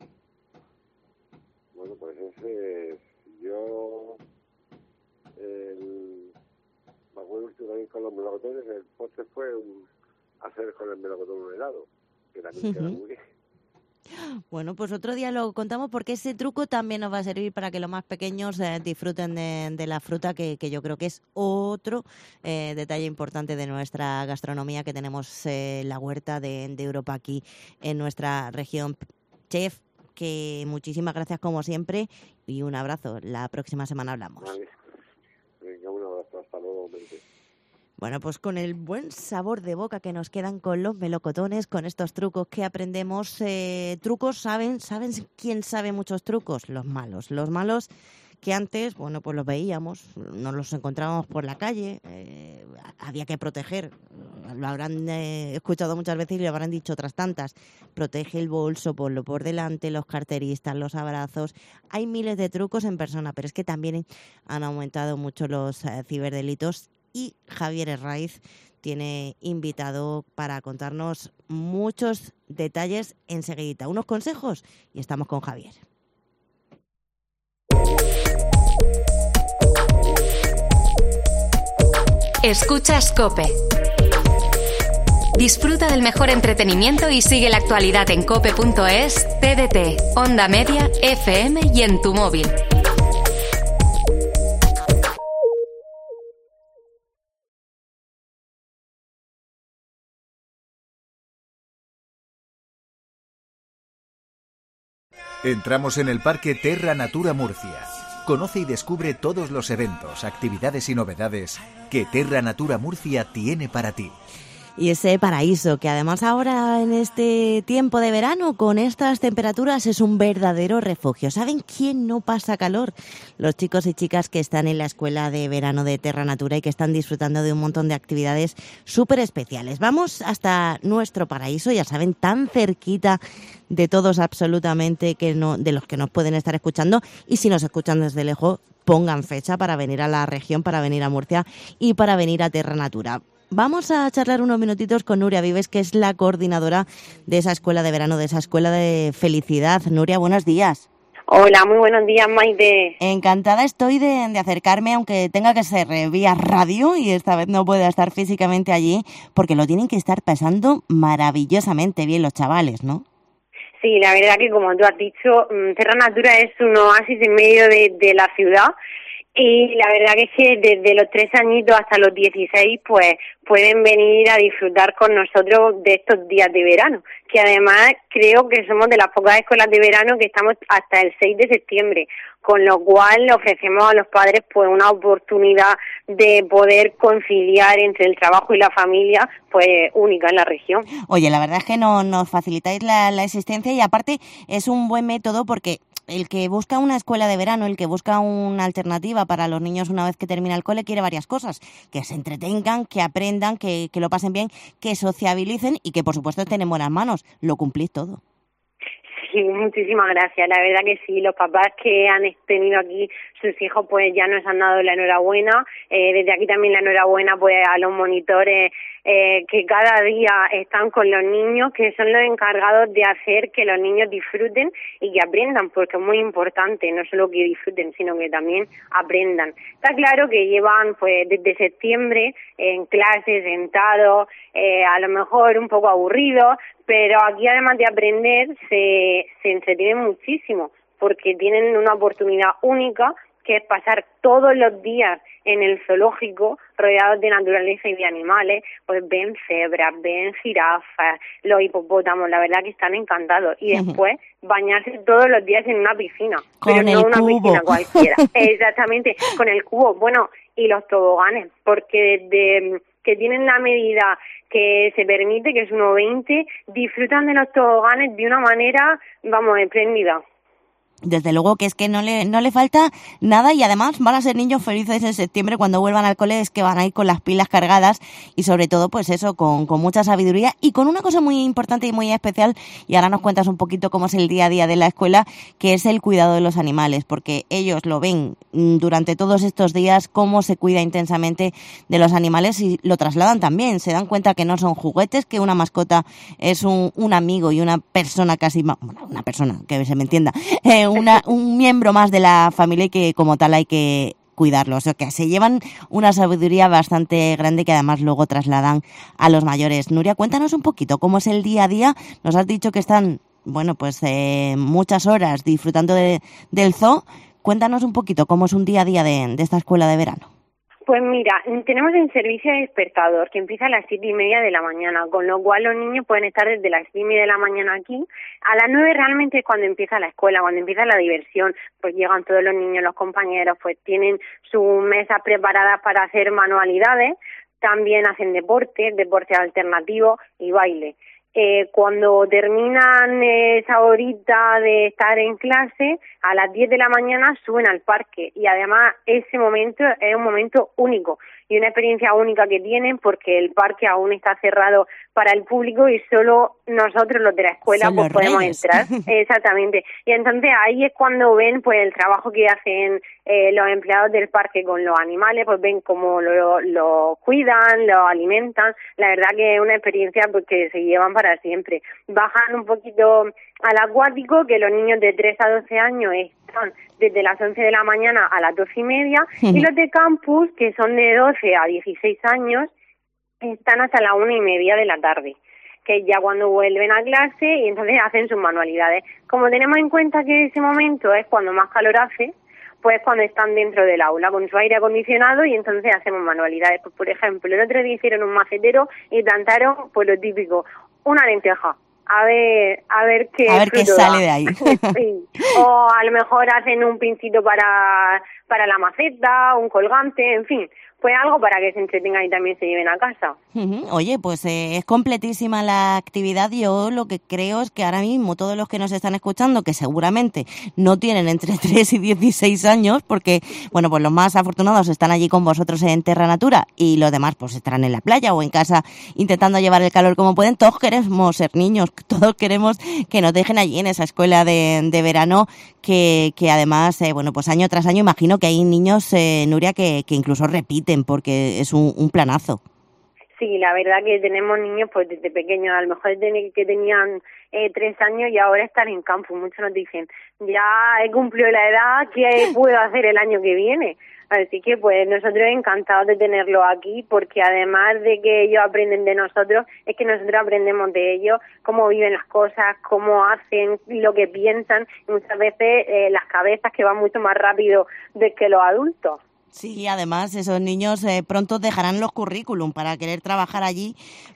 Bueno, pues yo me acuerdo también con los melocotones, el postre fue hacer con el melocotón un helado, que también queda muy bien. Bueno, pues otro día lo contamos, porque ese truco también nos va a servir para que los más pequeños disfruten de la fruta, que yo creo que es otro detalle importante de nuestra gastronomía, que tenemos la huerta de Europa aquí en nuestra región. Chef, que muchísimas gracias como siempre y un abrazo. La próxima semana hablamos. Vale. Venga, un abrazo. Hasta luego. Bueno, pues con el buen sabor de boca que nos quedan con los melocotones, con estos trucos que aprendemos, trucos, ¿saben quién sabe muchos trucos? Los malos que antes, bueno, pues los veíamos, nos los encontrábamos por la calle, había que proteger, lo habrán escuchado muchas veces y lo habrán dicho otras tantas, protege el bolso, ponlo por delante, los carteristas, los abrazos, hay miles de trucos en persona, pero es que también han aumentado mucho los ciberdelitos. Y Javier Herraiz tiene invitado para contarnos muchos detalles enseguida, unos consejos, y estamos con Javier. Escuchas COPE. Disfruta del mejor entretenimiento y sigue la actualidad en cope.es, TDT, Onda Media, FM y en tu móvil. Entramos en el Parque Terra Natura Murcia. Conoce y descubre todos los eventos, actividades y novedades que Terra Natura Murcia tiene para ti. Y ese paraíso, que además ahora en este tiempo de verano, con estas temperaturas, es un verdadero refugio. ¿Saben quién no pasa calor? Los chicos y chicas que están en la escuela de verano de Terra Natura y que están disfrutando de un montón de actividades súper especiales. Vamos hasta nuestro paraíso, ya saben, tan cerquita de todos absolutamente, de los que nos pueden estar escuchando. Y si nos escuchan desde lejos, pongan fecha para venir a la región, para venir a Murcia y para venir a Terra Natura. Vamos a charlar unos minutitos con Nuria Vives, que es la coordinadora de esa escuela de verano, de esa escuela de felicidad. Nuria, buenos días. Hola, muy buenos días, Maite. Encantada estoy de acercarme, aunque tenga que ser vía radio y esta vez no pueda estar físicamente allí, porque lo tienen que estar pasando maravillosamente bien los chavales, ¿no? Sí, la verdad que como tú has dicho, Terra Natura es un oasis en medio de la ciudad. Y la verdad que es que desde los 3 añitos hasta los 16, pues pueden venir a disfrutar con nosotros de estos días de verano, que además creo que somos de las pocas escuelas de verano que estamos hasta el 6 de septiembre, con lo cual le ofrecemos a los padres pues una oportunidad de poder conciliar entre el trabajo y la familia, pues única en la región. Oye, la verdad es que nos facilitáis la existencia, y aparte es un buen método, porque el que busca una escuela de verano, el que busca una alternativa para los niños una vez que termina el cole, quiere varias cosas: que se entretengan, que aprendan, que lo pasen bien, que sociabilicen y que por supuesto estén en buenas manos. Lo cumplís todo. muchísimas gracias. La verdad que sí, los papás que han tenido aquí sus hijos pues ya nos han dado la enhorabuena. Desde aquí también la enhorabuena pues a los monitores que cada día están con los niños, que son los encargados de hacer que los niños disfruten y que aprendan, porque es muy importante, no solo que disfruten, sino que también aprendan. Está claro que llevan pues desde septiembre en clases, sentados, a lo mejor un poco aburridos, pero aquí además de aprender se entretienen muchísimo, porque tienen una oportunidad única, que es pasar todos los días en el zoológico rodeados de naturaleza y de animales. Pues ven cebras, ven jirafas, los hipopótamos, la verdad que están encantados. Y después bañarse todos los días en una piscina, pero no una piscina cualquiera. Exactamente, con el cubo. Bueno, y los toboganes, porque desde que tienen la medida que se permite, que es 1,20, disfrutan de los toboganes de una manera, vamos, espléndida. Desde luego que es que no le falta nada, y además van a ser niños felices en septiembre cuando vuelvan al cole, es que van a ir con las pilas cargadas y sobre todo pues eso, con mucha sabiduría y con una cosa muy importante y muy especial, y ahora nos cuentas un poquito cómo es el día a día de la escuela, que es el cuidado de los animales, porque ellos lo ven durante todos estos días, cómo se cuida intensamente de los animales, y lo trasladan también, se dan cuenta que no son juguetes, que una mascota es un amigo y una persona casi, bueno, una persona, que se me entienda, un miembro más de la familia, y que como tal hay que cuidarlo. O sea, que se llevan una sabiduría bastante grande que además luego trasladan a los mayores. Nuria, cuéntanos un poquito cómo es el día a día. Nos has dicho que están, bueno, pues muchas horas disfrutando del zoo. Cuéntanos un poquito cómo es un día a día de esta escuela de verano. Pues mira, tenemos el servicio de despertador que empieza a las 7:30 de la mañana, con lo cual los niños pueden estar desde las 7:30 de la mañana aquí. A las 9 realmente es cuando empieza la escuela, cuando empieza la diversión, pues llegan todos los niños, los compañeros, pues tienen sus mesas preparadas para hacer manualidades, también hacen deporte alternativo y baile. Cuando terminan esa horita de estar en clase, a las 10 de la mañana suben al parque, y además ese momento es un momento único y una experiencia única que tienen, porque el parque aún está cerrado para el público y solo nosotros, los de la escuela, pues podemos entrar. Exactamente. Y entonces ahí es cuando ven pues el trabajo que hacen los empleados del parque con los animales, pues ven cómo lo cuidan, lo alimentan. La verdad que es una experiencia pues que se llevan para siempre. Bajan un poquito al acuático, que los niños de 3 a 12 años están desde las 11 de la mañana a las 12:30, y los de campus, que son de 12 a 16 años, están hasta las 1:30 de la tarde, que ya cuando vuelven a clase, y entonces hacen sus manualidades. Como tenemos en cuenta que ese momento es cuando más calor hace, pues cuando están dentro del aula con su aire acondicionado, y entonces hacemos manualidades. Pues por ejemplo, el otro día hicieron un macetero y plantaron pues lo típico, una lenteja. A ver qué sale de ahí. Sí. O a lo mejor hacen un pincito para la maceta, un colgante, en fin, pues algo para que se entretengan y también se lleven a casa. Oye, pues es completísima la actividad. Yo lo que creo es que ahora mismo todos los que nos están escuchando, que seguramente no tienen entre 3 y 16 años, porque, bueno, pues los más afortunados están allí con vosotros en Terra Natura y los demás pues estarán en la playa o en casa intentando llevar el calor como pueden. Todos queremos ser niños, todos queremos que nos dejen allí en esa escuela de verano, que además, bueno, pues año tras año imagino que hay niños, Nuria, que incluso repiten, porque es un planazo. Sí, la verdad que tenemos niños pues desde pequeños, a lo mejor que tenían 3 años y ahora están en campo. Muchos nos dicen, ya he cumplido la edad, ¿qué puedo hacer el año que viene? Así que pues nosotros encantados de tenerlos aquí, porque además de que ellos aprenden de nosotros, es que nosotros aprendemos de ellos, cómo viven las cosas, cómo hacen, lo que piensan, y muchas veces las cabezas que van mucho más rápido que los adultos. Sí, además esos niños pronto dejarán los currículum para querer trabajar allí,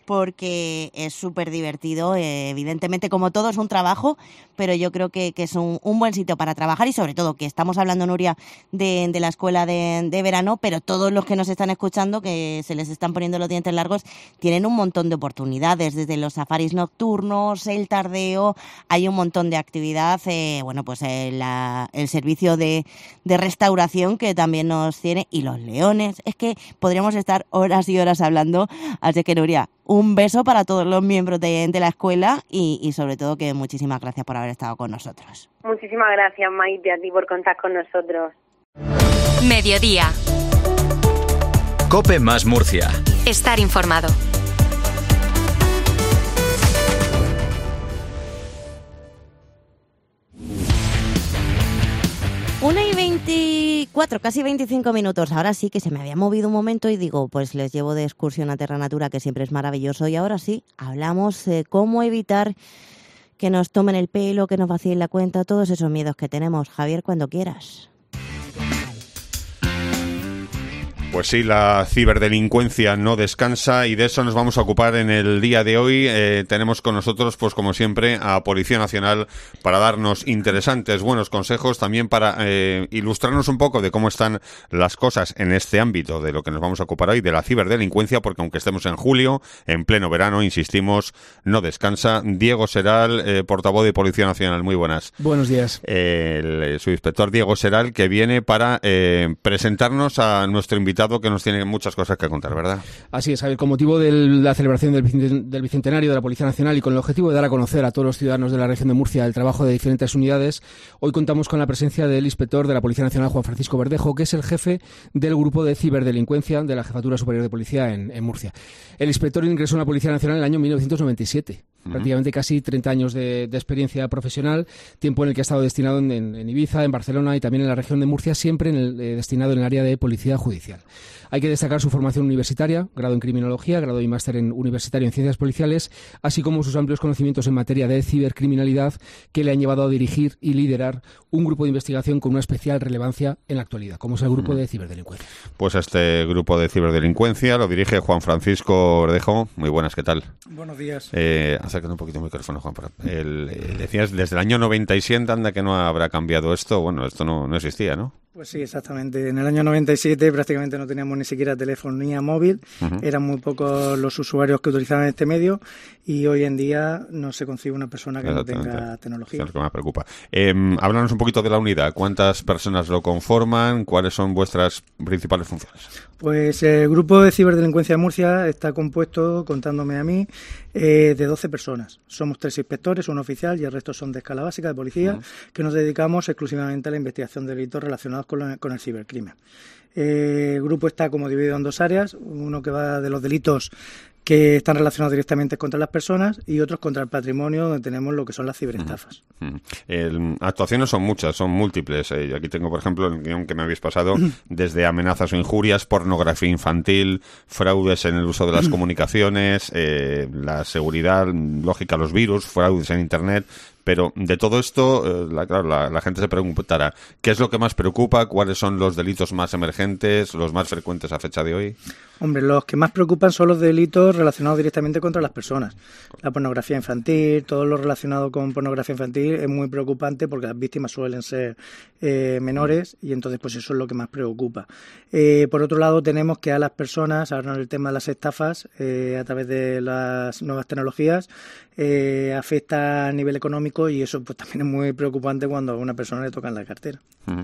porque es súper divertido. Evidentemente, como todo, es un trabajo, pero yo creo que es un buen sitio para trabajar, y sobre todo que estamos hablando, Nuria, de la escuela de verano, pero todos los que nos están escuchando, que se les están poniendo los dientes largos, tienen un montón de oportunidades, desde los safaris nocturnos, el tardeo, hay un montón de actividad, bueno, pues el servicio de restauración, que también nos tiene y los leones. Es que podríamos estar horas y horas hablando. Así que, Nuria, un beso para todos los miembros de la escuela y sobre todo que muchísimas gracias por haber estado con nosotros. Muchísimas gracias, Maite, a ti por contar con nosotros. Mediodía. COPE más Murcia. Estar informado. Una y 24, casi 25 minutos. Ahora sí que se me había movido un momento y digo, pues les llevo de excursión a Terra Natura, que siempre es maravilloso. Y ahora sí, hablamos de cómo evitar que nos tomen el pelo, que nos vacíen la cuenta, todos esos miedos que tenemos. Javier, cuando quieras. Pues sí, la ciberdelincuencia no descansa y de eso nos vamos a ocupar en el día de hoy. Tenemos con nosotros, pues como siempre, a Policía Nacional para darnos interesantes, buenos consejos, también para ilustrarnos un poco de cómo están las cosas en este ámbito de lo que nos vamos a ocupar hoy, de la ciberdelincuencia, porque aunque estemos en julio, en pleno verano, insistimos, no descansa. Diego Seral, portavoz de Policía Nacional, muy buenas. Buenos días. El subinspector Diego Seral, que viene para presentarnos a nuestro invitado, que nos tiene muchas cosas que contar, ¿verdad? Así es, Javier. Con motivo de la celebración del Bicentenario de la Policía Nacional y con el objetivo de dar a conocer a todos los ciudadanos de la región de Murcia el trabajo de diferentes unidades, hoy contamos con la presencia del inspector de la Policía Nacional, Juan Francisco Verdejo, que es el jefe del grupo de ciberdelincuencia de la Jefatura Superior de Policía en Murcia. El inspector ingresó en la Policía Nacional en el año 1997. Prácticamente casi 30 años de experiencia profesional, tiempo en el que ha estado destinado en Ibiza, en Barcelona y también en la región de Murcia, siempre destinado en el área de policía judicial. Hay que destacar su formación universitaria, grado en criminología, grado y máster universitario en ciencias policiales, así como sus amplios conocimientos en materia de cibercriminalidad que le han llevado a dirigir y liderar un grupo de investigación con una especial relevancia en la actualidad, como es el grupo de ciberdelincuencia. Pues este grupo de ciberdelincuencia lo dirige Juan Francisco Verdejo. Muy buenas, ¿qué tal? Buenos días. Acércate un poquito el micrófono, Juan. Decías, desde el año 97, anda que no habrá cambiado esto. Bueno, esto no existía, ¿no? Pues sí, exactamente. En el año 97 prácticamente no teníamos ni siquiera telefonía móvil, eran muy pocos los usuarios que utilizaban este medio y hoy en día no se concibe una persona que no tenga tecnología. Es lo que me preocupa. Háblanos un poquito de la unidad. ¿Cuántas personas lo conforman? ¿Cuáles son vuestras principales funciones? Pues el grupo de ciberdelincuencia de Murcia está compuesto, contándome a mí, de 12 personas. Somos 3 inspectores, un oficial y el resto son de escala básica de policía, que nos dedicamos exclusivamente a la investigación de delitos relacionados con el cibercrimen. El grupo está como dividido en 2 áreas, uno que va de los delitos que están relacionados directamente contra las personas y otros contra el patrimonio, donde tenemos lo que son las ciberestafas. Actuaciones son muchas, son múltiples. Aquí tengo, por ejemplo, el guión que me habéis pasado, desde amenazas o injurias, pornografía infantil, fraudes en el uso de las comunicaciones, la seguridad, lógica, los virus, fraudes en Internet. Pero de todo esto, la gente se preguntará, ¿qué es lo que más preocupa? ¿Cuáles son los delitos más emergentes, los más frecuentes a fecha de hoy? Hombre, los que más preocupan son los delitos relacionados directamente contra las personas. La pornografía infantil, todo lo relacionado con pornografía infantil es muy preocupante porque las víctimas suelen ser menores y entonces pues eso es lo que más preocupa. Por otro lado tenemos que a las personas, ahora en el tema de las estafas, a través de las nuevas tecnologías, afecta a nivel económico y eso pues también es muy preocupante cuando a una persona le tocan la cartera.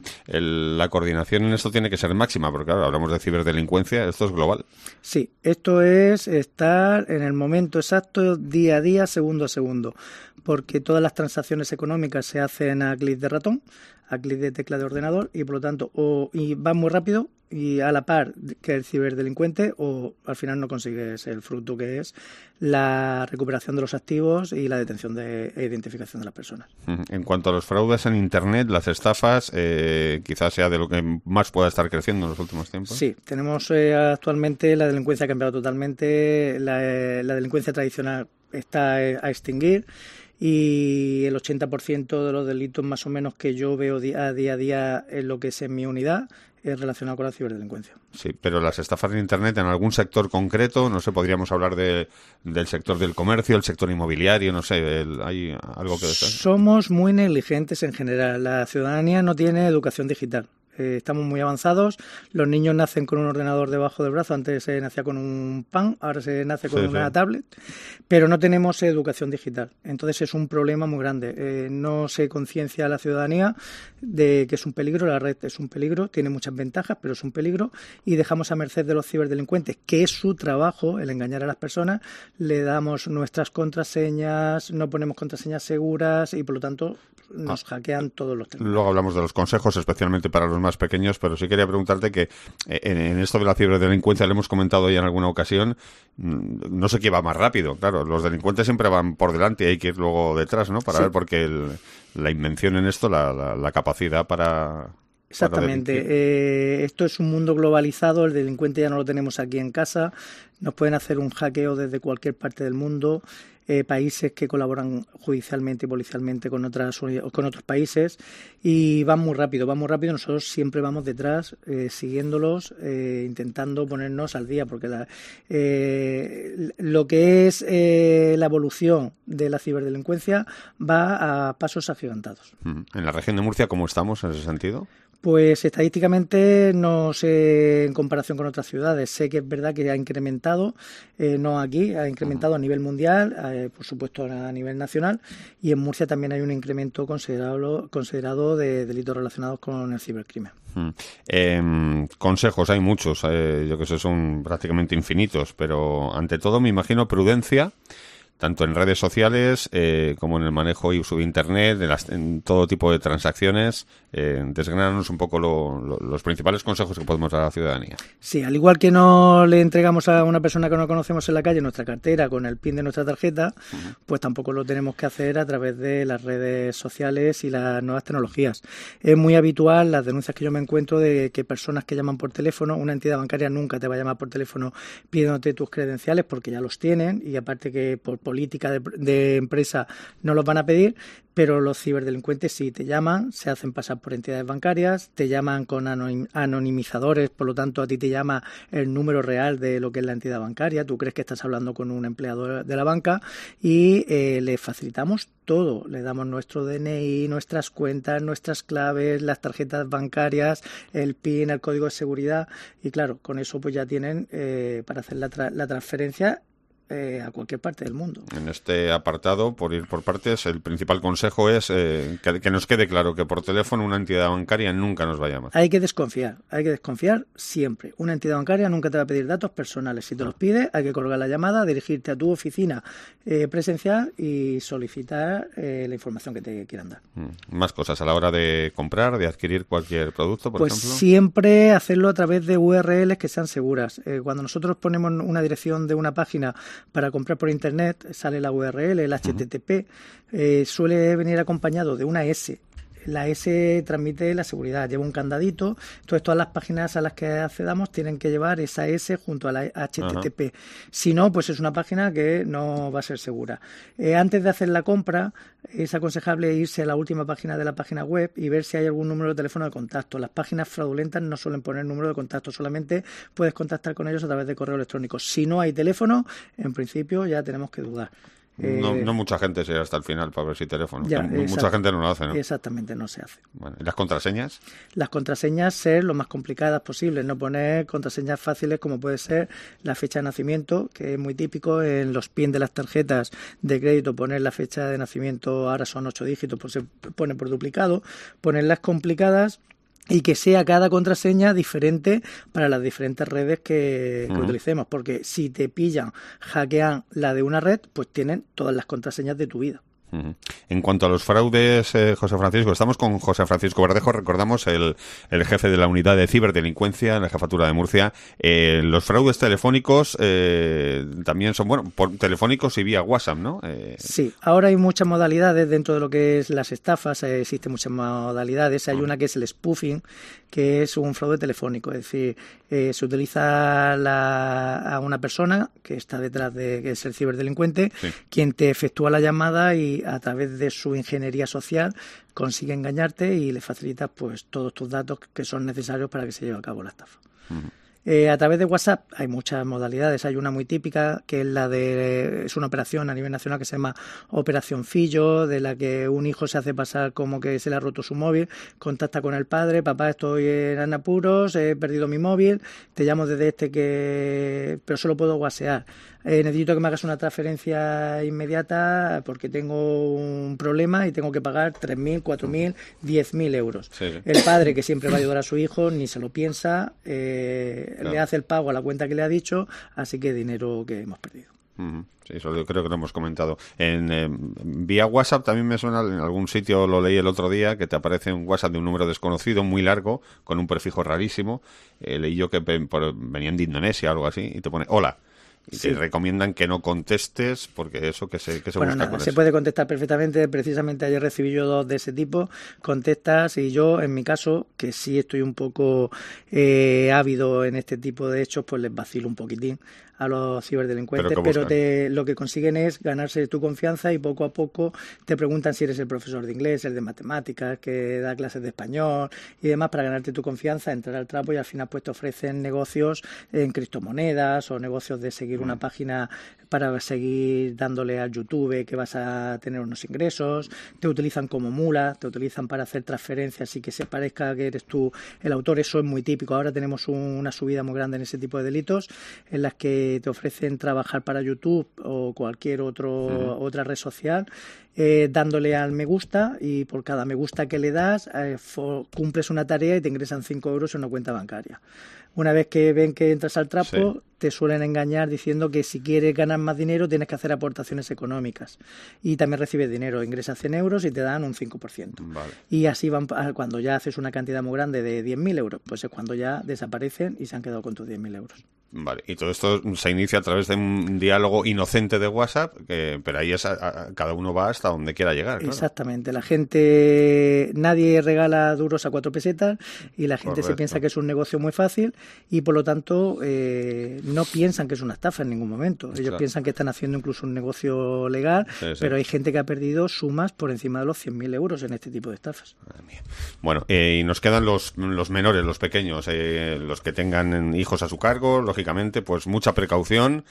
La coordinación en esto tiene que ser máxima, porque claro, hablamos de ciberdelincuencia, esto es global. Sí, esto es estar en el momento exacto, día a día, segundo a segundo, porque todas las transacciones económicas se hacen a clic de ratón, a clic de tecla de ordenador y por lo tanto y van muy rápido y a la par que el ciberdelincuente o al final no consigues el fruto que es la recuperación de los activos y la detención e identificación de las personas. En cuanto a los fraudes en Internet, las estafas, quizás sea de lo que más pueda estar creciendo en los últimos tiempos. Sí, tenemos actualmente la delincuencia ha cambiado totalmente, la delincuencia tradicional está a extinguir y el 80% de los delitos más o menos que yo veo día a día en lo que es en mi unidad es relacionado con la ciberdelincuencia. Sí, pero las estafas en Internet en algún sector concreto, no sé, podríamos hablar del sector del comercio, el sector inmobiliario, no sé, ¿hay algo que decir? Somos muy negligentes en general. La ciudadanía no tiene educación digital. Estamos muy avanzados. Los niños nacen con un ordenador debajo del brazo. Antes se nacía con un pan, ahora se nace con una tablet. Pero no tenemos educación digital. Entonces es un problema muy grande. No se conciencia a la ciudadanía de que es un peligro. La red es un peligro, tiene muchas ventajas, pero es un peligro. Y dejamos a merced de los ciberdelincuentes, que es su trabajo, el engañar a las personas. Le damos nuestras contraseñas, no ponemos contraseñas seguras y por lo tanto nos hackean todos los temas. Luego hablamos de los consejos, especialmente para los más pequeños, pero sí quería preguntarte que en esto de la ciberdelincuencia, le hemos comentado ya en alguna ocasión, no sé qué va más rápido. Claro, los delincuentes siempre van por delante y hay que ir luego detrás, ¿no? Para ver, porque la invención en esto, la capacidad para... Exactamente. Esto es un mundo globalizado, el delincuente ya no lo tenemos aquí en casa, nos pueden hacer un hackeo desde cualquier parte del mundo, países que colaboran judicialmente y policialmente con otros países y van muy rápido, nosotros siempre vamos detrás, siguiéndolos, intentando ponernos al día, porque lo que es la evolución de la ciberdelincuencia va a pasos agigantados. ¿En la región de Murcia cómo estamos en ese sentido? Pues estadísticamente no sé en comparación con otras ciudades. Sé que es verdad que ha incrementado, no aquí, ha incrementado a nivel mundial, por supuesto a nivel nacional, y en Murcia también hay un incremento considerado de delitos relacionados con el cibercrimen. Consejos hay muchos, yo que sé, son prácticamente infinitos, pero ante todo me imagino prudencia, tanto en redes sociales como en el manejo y uso de Internet, en todo tipo de transacciones. Desgránanos un poco los principales consejos que podemos dar a la ciudadanía. Sí, al igual que no le entregamos a una persona que no conocemos en la calle nuestra cartera con el PIN de nuestra tarjeta, pues tampoco lo tenemos que hacer a través de las redes sociales y las nuevas tecnologías. Es muy habitual las denuncias que yo me encuentro de que personas que llaman por teléfono, una entidad bancaria nunca te va a llamar por teléfono pidiéndote tus credenciales porque ya los tienen y aparte que por política de empresa no los van a pedir, pero los ciberdelincuentes sí te llaman, se hacen pasar por entidades bancarias, te llaman con anonimizadores, por lo tanto a ti te llama el número real de lo que es la entidad bancaria, tú crees que estás hablando con un empleado de la banca y le facilitamos todo, le damos nuestro DNI, nuestras cuentas, nuestras claves, las tarjetas bancarias, el PIN, el código de seguridad y claro, con eso pues ya tienen para hacer la transferencia a cualquier parte del mundo. En este apartado, por ir por partes, el principal consejo es que nos quede claro que por teléfono una entidad bancaria nunca nos va a llamar. Hay que desconfiar siempre. Una entidad bancaria nunca te va a pedir datos personales. Si te los pide, hay que colgar la llamada, dirigirte a tu oficina presencial y solicitar la información que te quieran dar. Más cosas a la hora de comprar, de adquirir cualquier producto, por ejemplo. Pues siempre hacerlo a través de URLs que sean seguras. Cuando nosotros ponemos una dirección de una página para comprar por internet, sale la URL, el HTTP, suele venir acompañado de una S. La S transmite la seguridad, lleva un candadito, entonces todas las páginas a las que accedamos tienen que llevar esa S junto a la HTTP. Si no, pues es una página que no va a ser segura. Antes de hacer la compra, es aconsejable irse a la última página de la página web y ver si hay algún número de teléfono de contacto. Las páginas fraudulentas no suelen poner número de contacto, solamente puedes contactar con ellos a través de correo electrónico. Si no hay teléfono, en principio ya tenemos que dudar. No mucha gente se llega hasta el final para ver si teléfono. Ya, mucha gente no lo hace, ¿no? Exactamente, no se hace. Bueno, ¿y las contraseñas? Las contraseñas ser lo más complicadas posible, no poner contraseñas fáciles como puede ser la fecha de nacimiento, que es muy típico en los PIN de las tarjetas de crédito, poner la fecha de nacimiento, ahora son 8 dígitos, pues se pone por duplicado, ponerlas complicadas y que sea cada contraseña diferente para las diferentes redes que utilicemos, porque si te pillan, hackean la de una red, pues tienen todas las contraseñas de tu vida. En cuanto a los fraudes, José Francisco, estamos con José Francisco Verdejo, recordamos el jefe de la unidad de ciberdelincuencia en la Jefatura de Murcia. Los fraudes telefónicos también son, por telefónicos y vía WhatsApp, ¿no? Sí, ahora hay muchas modalidades dentro de lo que es las estafas, existen muchas modalidades. Hay una que es el spoofing, que es un fraude telefónico, es decir, se utiliza a una persona que está detrás de que es el ciberdelincuente, quien te efectúa la llamada y a través de su ingeniería social consigue engañarte y le facilitas pues todos tus datos que son necesarios para que se lleve a cabo la estafa. A través de WhatsApp hay muchas modalidades. Hay una muy típica que es una operación a nivel nacional que se llama Operación Fillo, de la que un hijo se hace pasar como que se le ha roto su móvil, contacta con el padre: papá, estoy en apuros, he perdido mi móvil, te llamo desde pero solo puedo whatsappear. Necesito que me hagas una transferencia inmediata porque tengo un problema y tengo que pagar 3.000, 4.000, 10.000 euros. Sí. El padre, que siempre va a ayudar a su hijo, ni se lo piensa, le hace el pago a la cuenta que le ha dicho, así que dinero que hemos perdido. Sí, eso yo creo que lo hemos comentado. Vía WhatsApp también me suena, en algún sitio lo leí el otro día, que te aparece un WhatsApp de un número desconocido, muy largo, con un prefijo rarísimo. Leí yo que venían de Indonesia o algo así, y te pone hola. Y te recomiendan que no contestes porque eso que se busca con eso. Se puede contestar perfectamente. Precisamente ayer recibí yo 2 de ese tipo. Contestas, y yo, en mi caso, que sí estoy un poco ávido en este tipo de hechos, pues les vacilo un poquitín a los ciberdelincuentes, pero lo que consiguen es ganarse tu confianza, y poco a poco te preguntan si eres el profesor de inglés, el de matemáticas, que da clases de español y demás, para ganarte tu confianza, entrar al trapo, y al final pues te ofrecen negocios en criptomonedas o negocios de seguir una página para seguir dándole al YouTube, que vas a tener unos ingresos. Te utilizan como mula, te utilizan para hacer transferencias y que se parezca que eres tú el autor. Eso es muy típico. Ahora tenemos una subida muy grande en ese tipo de delitos, en las que te ofrecen trabajar para YouTube o cualquier otra red social, dándole al me gusta, y por cada me gusta que le das cumples una tarea y te ingresan 5 euros en una cuenta bancaria. Una vez que ven que entras al trapo, te suelen engañar diciendo que si quieres ganar más dinero tienes que hacer aportaciones económicas, y también recibes dinero, ingresas 100 euros y te dan un 5%. Vale. Y así van, cuando ya haces una cantidad muy grande de 10.000 euros, pues es cuando ya desaparecen y se han quedado con tus 10.000 euros. Vale, y todo esto se inicia a través de un diálogo inocente de WhatsApp, pero ahí cada uno va hasta donde quiera llegar. Claro. Exactamente, la gente, nadie regala duros a 4 pesetas, y la gente se piensa que es un negocio muy fácil, y por lo tanto no piensan que es una estafa en ningún momento. Ellos piensan que están haciendo incluso un negocio legal, pero hay gente que ha perdido sumas por encima de los 100.000 euros en este tipo de estafas. Bueno, y nos quedan los menores, los pequeños, los que tengan hijos a su cargo, lógicamente, pues mucha precaución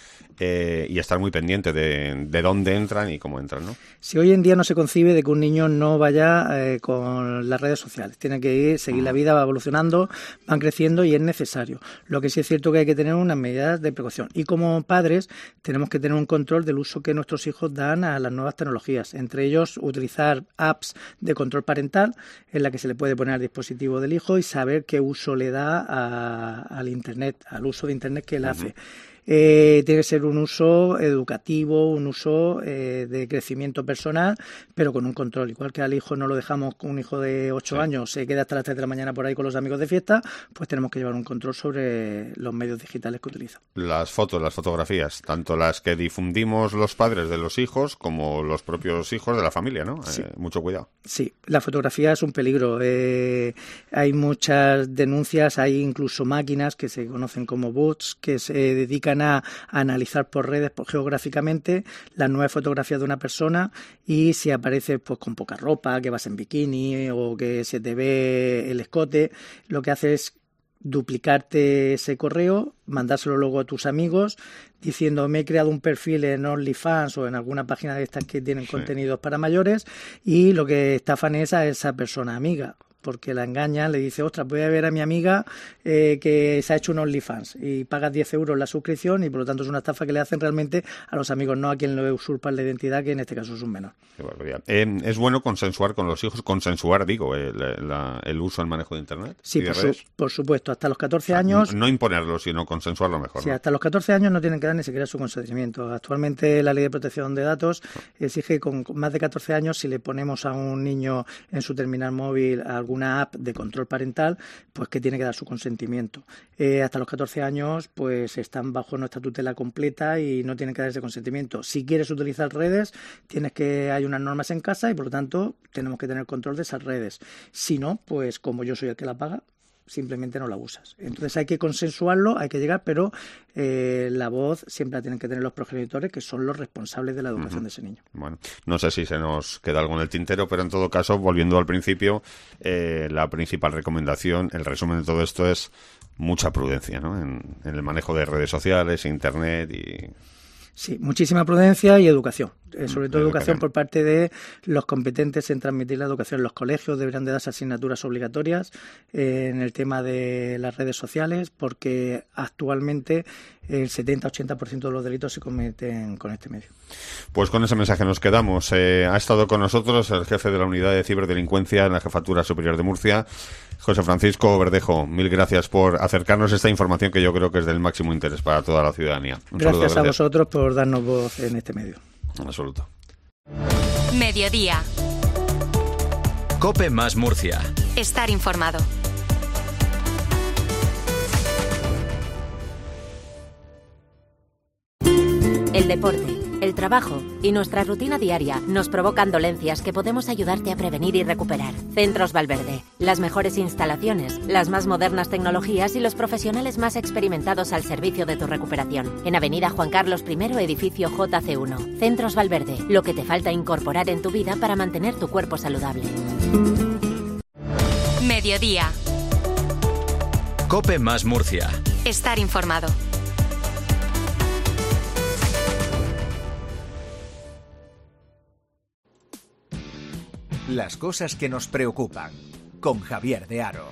y estar muy pendiente de dónde entran y cómo entran, ¿no? Si hoy en día no se concibe de que un niño no vaya con las redes sociales, tiene que seguir la vida, va evolucionando, van creciendo y es necesario. Lo que sí es cierto que hay que tener unas medidas de precaución, y como padres tenemos que tener un control del uso que nuestros hijos dan a las nuevas tecnologías, entre ellos utilizar apps de control parental en la que se le puede poner al dispositivo del hijo y saber qué uso le da al internet, al uso de internet que él hace. Tiene que ser un uso educativo, un uso de crecimiento personal, pero con un control. Igual que al hijo no lo dejamos, con un hijo de 8 años se queda hasta las 3 de la mañana por ahí con los amigos de fiesta, pues tenemos que llevar un control sobre los medios digitales que utiliza. Las fotos, las fotografías, tanto las que difundimos los padres de los hijos como los propios hijos de la familia, ¿no? Sí. Mucho cuidado. Sí, la fotografía es un peligro. Hay muchas denuncias, hay incluso máquinas que se conocen como bots que se dedican a analizar por redes, geográficamente, las nuevas fotografías de una persona, y si aparece pues con poca ropa, que vas en bikini o que se te ve el escote, lo que hace es duplicarte ese correo, mandárselo luego a tus amigos diciendo: me he creado un perfil en OnlyFans o en alguna página de estas que tienen contenidos para mayores, y lo que estafan es a esa persona amiga, porque la engañan, le dice: ostras, voy a ver a mi amiga que se ha hecho un OnlyFans, y pagas 10 euros la suscripción, y por lo tanto es una estafa que le hacen realmente a los amigos, no a quien le usurpan la identidad, que en este caso es un menor. Qué barbaridad. ¿Es bueno consensuar con los hijos? Consensuar, digo, el uso, el manejo de Internet. Sí, por supuesto, hasta los 14 años... No imponerlo, sino consensuarlo mejor. Sí, ¿no? Hasta los 14 años no tienen que dar ni siquiera su consentimiento. Actualmente la Ley de Protección de Datos exige que con más de 14 años, si le ponemos a un niño en su terminal móvil alguna app de control parental, pues que tiene que dar su consentimiento. Hasta los 14 años pues están bajo nuestra tutela completa y no tienen que dar ese consentimiento. Si quieres utilizar redes, hay unas normas en casa y por lo tanto tenemos que tener control de esas redes. Si no, pues como yo soy el que la paga, simplemente no la usas. Entonces hay que consensuarlo, hay que llegar, pero la voz siempre la tienen que tener los progenitores, que son los responsables de la educación de ese niño. Bueno, no sé si se nos queda algo en el tintero, pero en todo caso, volviendo al principio, la principal recomendación, el resumen de todo esto es mucha prudencia, ¿no? En el manejo de redes sociales, internet y... Sí, muchísima prudencia y educación, sobre todo educación por parte de los competentes en transmitir la educación. Los colegios deberán de darse asignaturas obligatorias en el tema de las redes sociales, porque actualmente el 70-80% de los delitos se cometen con este medio. Pues con ese mensaje nos quedamos. Ha estado con nosotros el jefe de la Unidad de Ciberdelincuencia en la Jefatura Superior de Murcia, José Francisco Verdejo. Mil gracias por acercarnos esta información que yo creo que es del máximo interés para toda la ciudadanía. Gracias a vosotros por darnos voz en este medio. En absoluto. Mediodía. COPE más Murcia. Estar informado. El deporte, el trabajo y nuestra rutina diaria nos provocan dolencias que podemos ayudarte a prevenir y recuperar. Centros Valverde, las mejores instalaciones, las más modernas tecnologías y los profesionales más experimentados al servicio de tu recuperación. En Avenida Juan Carlos I, edificio JC1. Centros Valverde, lo que te falta incorporar en tu vida para mantener tu cuerpo saludable. Mediodía. COPE más Murcia. Estar informado. Las cosas que nos preocupan, con Javier de Haro.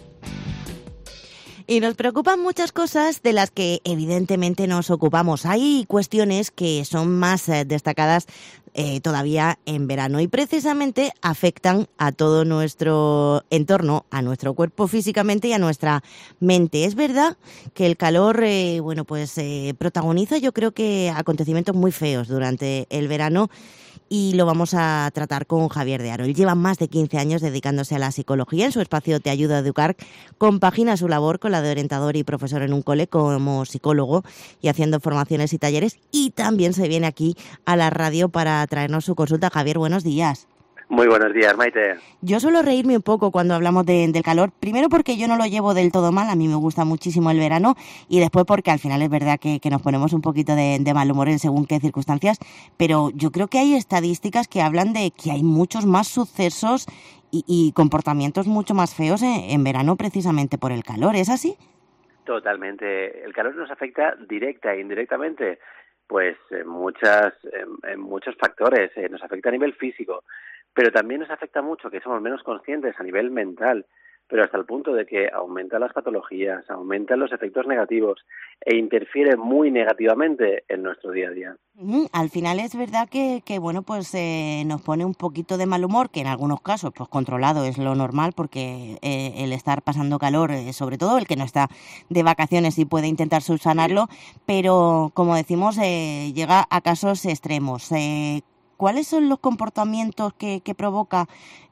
Y nos preocupan muchas cosas de las que evidentemente nos ocupamos. Hay cuestiones que son más destacadas todavía en verano y precisamente afectan a todo nuestro entorno, a nuestro cuerpo físicamente y a nuestra mente. Es verdad que el calor, protagoniza, yo creo que acontecimientos muy feos durante el verano. Y lo vamos a tratar con Javier de Haro. Él lleva más de 15 años dedicándose a la psicología. En su espacio Te Ayuda a Educar compagina su labor con la de orientador y profesor en un cole como psicólogo y haciendo formaciones y talleres. Y también se viene aquí a la radio para traernos su consulta. Javier, buenos días. Muy buenos días, Maite. Yo suelo reírme un poco cuando hablamos del calor, primero porque yo no lo llevo del todo mal, a mí me gusta muchísimo el verano, y después porque al final es verdad que nos ponemos un poquito de mal humor en según qué circunstancias, pero yo creo que hay estadísticas que hablan de que hay muchos más sucesos y comportamientos mucho más feos en verano precisamente por el calor, ¿es así? Totalmente. El calor nos afecta directa e indirectamente, pues en muchos factores. Nos afecta a nivel físico, pero también nos afecta mucho que somos menos conscientes a nivel mental, pero hasta el punto de que aumentan las patologías, aumentan los efectos negativos e interfiere muy negativamente en nuestro día a día. Al final es verdad que nos pone un poquito de mal humor, que en algunos casos pues controlado es lo normal, porque el estar pasando calor, sobre todo el que no está de vacaciones y puede intentar subsanarlo, pero como decimos, llega a casos extremos. ¿Cuáles son los comportamientos que provoca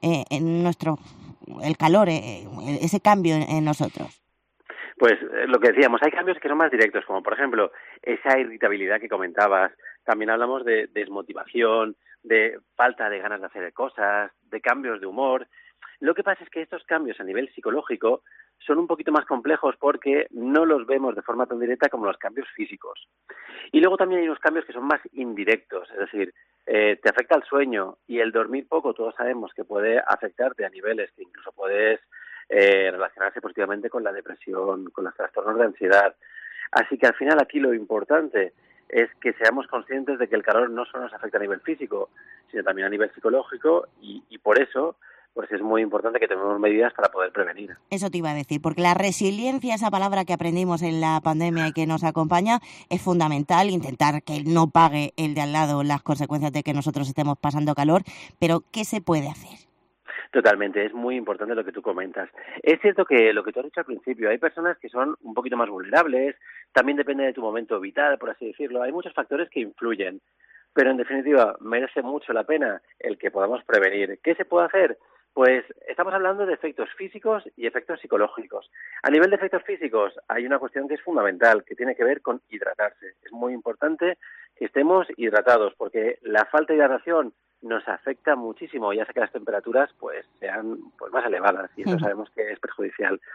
el calor, ese cambio en nosotros? Pues lo que decíamos, hay cambios que son más directos, como por ejemplo esa irritabilidad que comentabas. También hablamos de desmotivación, de falta de ganas de hacer cosas, de cambios de humor. Lo que pasa es que estos cambios a nivel psicológico son un poquito más complejos porque no los vemos de forma tan directa como los cambios físicos. Y luego también hay unos cambios que son más indirectos, es decir, te afecta el sueño, y el dormir poco todos sabemos que puede afectarte a niveles que incluso puedes relacionarse positivamente con la depresión, con los trastornos de ansiedad. Así que al final aquí lo importante es que seamos conscientes de que el calor no solo nos afecta a nivel físico, sino también a nivel psicológico, y por eso pues es muy importante que tomemos medidas para poder prevenir. Eso te iba a decir, porque la resiliencia, esa palabra que aprendimos en la pandemia y que nos acompaña, es fundamental. Intentar que no pague el de al lado las consecuencias de que nosotros estemos pasando calor, pero ¿qué se puede hacer? Totalmente, es muy importante lo que tú comentas. Es cierto que lo que tú has dicho al principio, hay personas que son un poquito más vulnerables, también depende de tu momento vital, por así decirlo. Hay muchos factores que influyen, pero en definitiva merece mucho la pena el que podamos prevenir. ¿Qué se puede hacer? Pues estamos hablando de efectos físicos y efectos psicológicos. A nivel de efectos físicos hay una cuestión que es fundamental, que tiene que ver con hidratarse. Es muy importante que estemos hidratados, porque la falta de hidratación nos afecta muchísimo, ya sea que las temperaturas pues sean pues más elevadas, y eso sabemos que es perjudicial.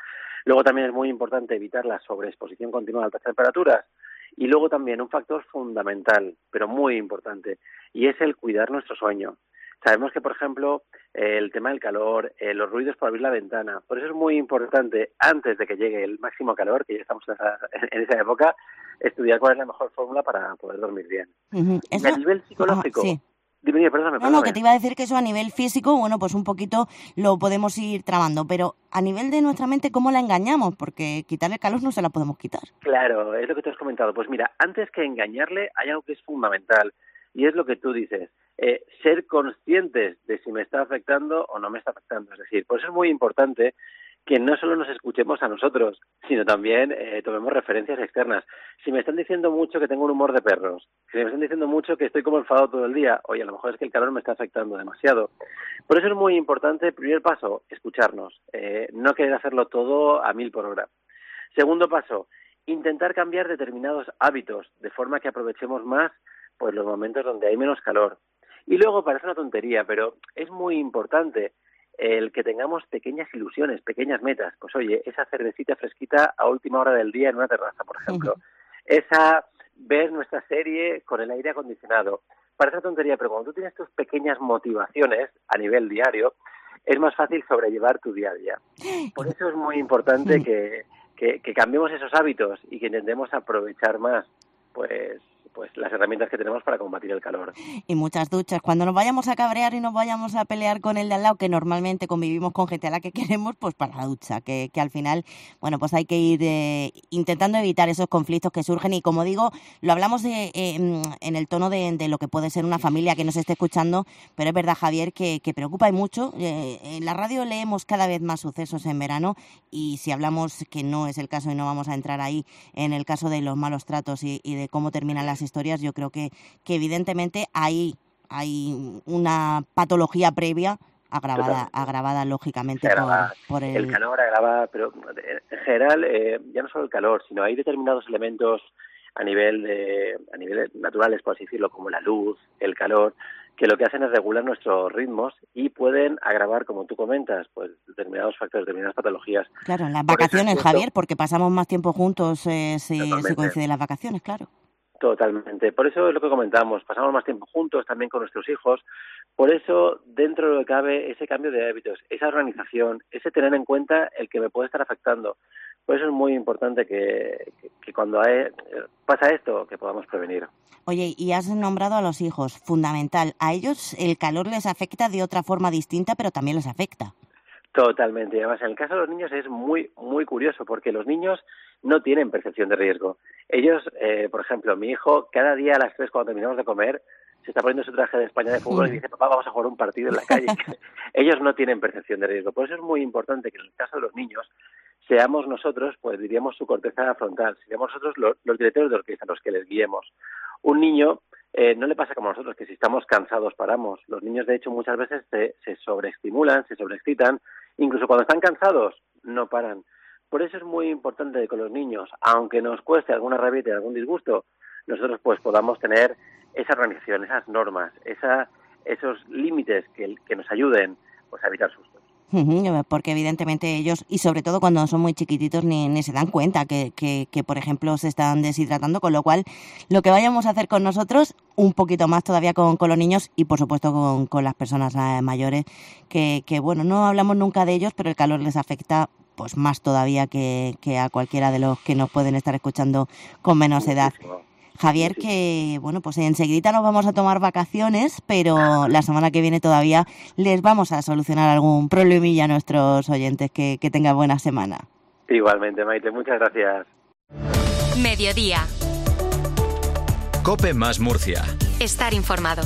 Luego también es muy importante evitar la sobreexposición continua a altas temperaturas. Y luego también un factor fundamental, pero muy importante, y es el cuidar nuestro sueño. Sabemos que, por ejemplo, el tema del calor, los ruidos por abrir la ventana, por eso es muy importante, antes de que llegue el máximo calor, que ya estamos en esa época, estudiar cuál es la mejor fórmula para poder dormir bien. Y a nivel psicológico... Sí. Dime, perdóname. No, que te iba a decir que eso a nivel físico, bueno, pues un poquito lo podemos ir trabando, pero a nivel de nuestra mente, ¿cómo la engañamos? Porque quitarle calor no se la podemos quitar. Claro, es lo que te has comentado. Pues mira, antes que engañarle hay algo que es fundamental y es lo que tú dices, ser conscientes de si me está afectando o no me está afectando. Es decir, por eso es muy importante que no solo nos escuchemos a nosotros, sino también tomemos referencias externas. Si me están diciendo mucho que tengo un humor de perros, si me están diciendo mucho que estoy como enfadado todo el día, oye, a lo mejor es que el calor me está afectando demasiado. Por eso es muy importante, primer paso, escucharnos, no querer hacerlo todo a 1000 por hora. Segundo paso, intentar cambiar determinados hábitos, de forma que aprovechemos más pues los momentos donde hay menos calor. Y luego, parece una tontería, pero es muy importante el que tengamos pequeñas ilusiones, pequeñas metas. Pues oye, esa cervecita fresquita a última hora del día en una terraza, por ejemplo. Esa ver nuestra serie con el aire acondicionado. Parece una tontería, pero cuando tú tienes tus pequeñas motivaciones a nivel diario, es más fácil sobrellevar tu día a día. Por eso es muy importante que cambiemos esos hábitos y que intentemos aprovechar más pues las herramientas que tenemos para combatir el calor. Y muchas duchas. Cuando nos vayamos a cabrear y nos vayamos a pelear con el de al lado, que normalmente convivimos con gente a la que queremos, pues para la ducha, que al final, bueno, pues hay que ir intentando evitar esos conflictos que surgen. Y como digo, lo hablamos en el tono de lo que puede ser una familia que nos esté escuchando, pero es verdad, Javier, que preocupa y mucho. En la radio leemos cada vez más sucesos en verano y si hablamos, que no es el caso y no vamos a entrar ahí, en el caso de los malos tratos y de cómo terminan las historias, yo creo que evidentemente hay una patología previa agravada lógicamente por el calor agrava, pero en general ya no solo el calor, sino hay determinados elementos a nivel naturales, por así decirlo, como la luz, el calor, que lo que hacen es regular nuestros ritmos y pueden agravar, como tú comentas, pues determinados factores, determinadas patologías. Claro, en las vacaciones, Javier, porque pasamos más tiempo juntos si coinciden las vacaciones, claro. Totalmente. Por eso es lo que comentamos, pasamos más tiempo juntos también con nuestros hijos. Por eso, dentro de lo que cabe, ese cambio de hábitos, esa organización, ese tener en cuenta el que me puede estar afectando. Por eso es muy importante que cuando pasa esto, que podamos prevenir. Oye, y has nombrado a los hijos, fundamental. A ellos el calor les afecta de otra forma distinta, pero también les afecta. Totalmente. Además, en el caso de los niños es muy, muy curioso, porque los niños no tienen percepción de riesgo. Ellos, por ejemplo, mi hijo, cada día a las 3 cuando terminamos de comer, se está poniendo su traje de España de fútbol y dice, papá, vamos a jugar un partido en la calle. Ellos no tienen percepción de riesgo. Por eso es muy importante que en el caso de los niños seamos nosotros, pues diríamos su corteza frontal, seamos nosotros los directores de orquesta, los que les guiemos. Un niño no le pasa como a nosotros, que si estamos cansados paramos. Los niños, de hecho, muchas veces se sobreestimulan, se sobreexcitan, incluso cuando están cansados, no paran. Por eso es muy importante que con los niños, aunque nos cueste alguna rabieta y algún disgusto, nosotros pues podamos tener esa organización, esas normas, esos límites que nos ayuden pues a evitar sustos. Porque evidentemente ellos, y sobre todo cuando son muy chiquititos, ni se dan cuenta que por ejemplo se están deshidratando, con lo cual lo que vayamos a hacer con nosotros, un poquito más todavía con los niños y por supuesto con las personas mayores, que bueno, no hablamos nunca de ellos, pero el calor les afecta pues más todavía que a cualquiera de los que nos pueden estar escuchando con menos edad. Javier, que bueno, pues enseguida nos vamos a tomar vacaciones, pero la semana que viene todavía les vamos a solucionar algún problemilla a nuestros oyentes. Que tengan buena semana. Igualmente, Maite, muchas gracias. Mediodía. COPE más Murcia. Estar informado.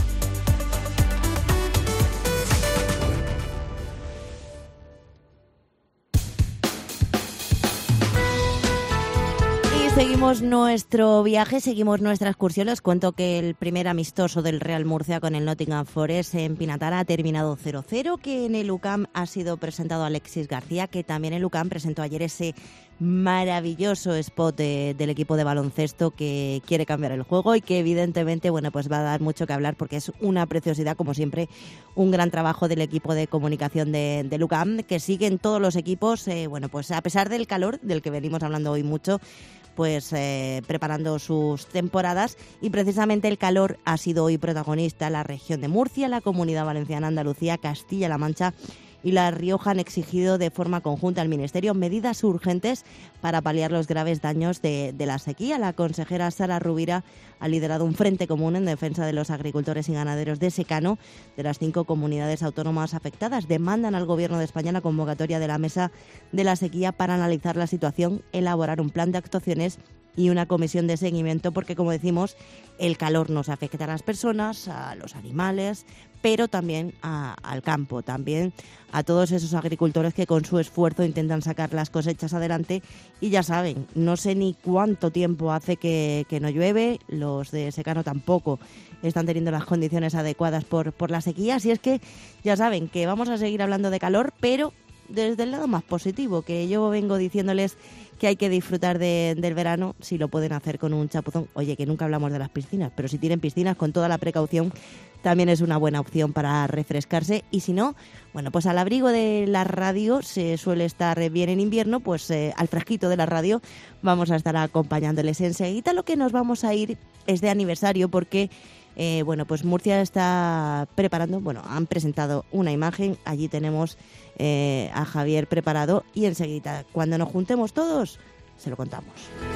Seguimos nuestro viaje, seguimos nuestra excursión. Les cuento que el primer amistoso del Real Murcia con el Nottingham Forest en Pinatara ha terminado 0-0, que en el UCAM ha sido presentado Alexis García, que también el UCAM presentó ayer ese maravilloso spot del equipo de baloncesto que quiere cambiar el juego y que evidentemente, bueno, pues va a dar mucho que hablar porque es una preciosidad, como siempre, un gran trabajo del equipo de comunicación del UCAM, que siguen todos los equipos, bueno, pues a pesar del calor del que venimos hablando hoy mucho, pues preparando sus temporadas, y precisamente el calor ha sido hoy protagonista. La región de Murcia, la Comunidad Valenciana, Andalucía, Castilla-La Mancha y La Rioja han exigido de forma conjunta al Ministerio medidas urgentes para paliar los graves daños de la sequía. La consejera Sara Rubira ha liderado un frente común en defensa de los agricultores y ganaderos de secano de las 5 comunidades autónomas afectadas. Demandan al Gobierno de España la convocatoria de la Mesa de la Sequía para analizar la situación, elaborar un plan de actuaciones y una comisión de seguimiento, porque, como decimos, el calor nos afecta a las personas, a los animales, pero también al campo, también a todos esos agricultores que con su esfuerzo intentan sacar las cosechas adelante. Y ya saben, no sé ni cuánto tiempo hace que no llueve, los de secano tampoco están teniendo las condiciones adecuadas por la sequía, así es que ya saben que vamos a seguir hablando de calor, pero desde el lado más positivo, que yo vengo diciéndoles que hay que disfrutar del verano si lo pueden hacer con un chapuzón. Oye, que nunca hablamos de las piscinas, pero si tienen piscinas, con toda la precaución, también es una buena opción para refrescarse. Y si no, bueno, pues al abrigo de la radio, se suele estar bien en invierno, pues al fresquito de la radio vamos a estar acompañándoles enseguida. Lo que nos vamos a ir es de aniversario, porque bueno, pues Murcia está preparando, bueno, han presentado una imagen, allí tenemos a Javier preparado, y enseguida, cuando nos juntemos todos, se lo contamos.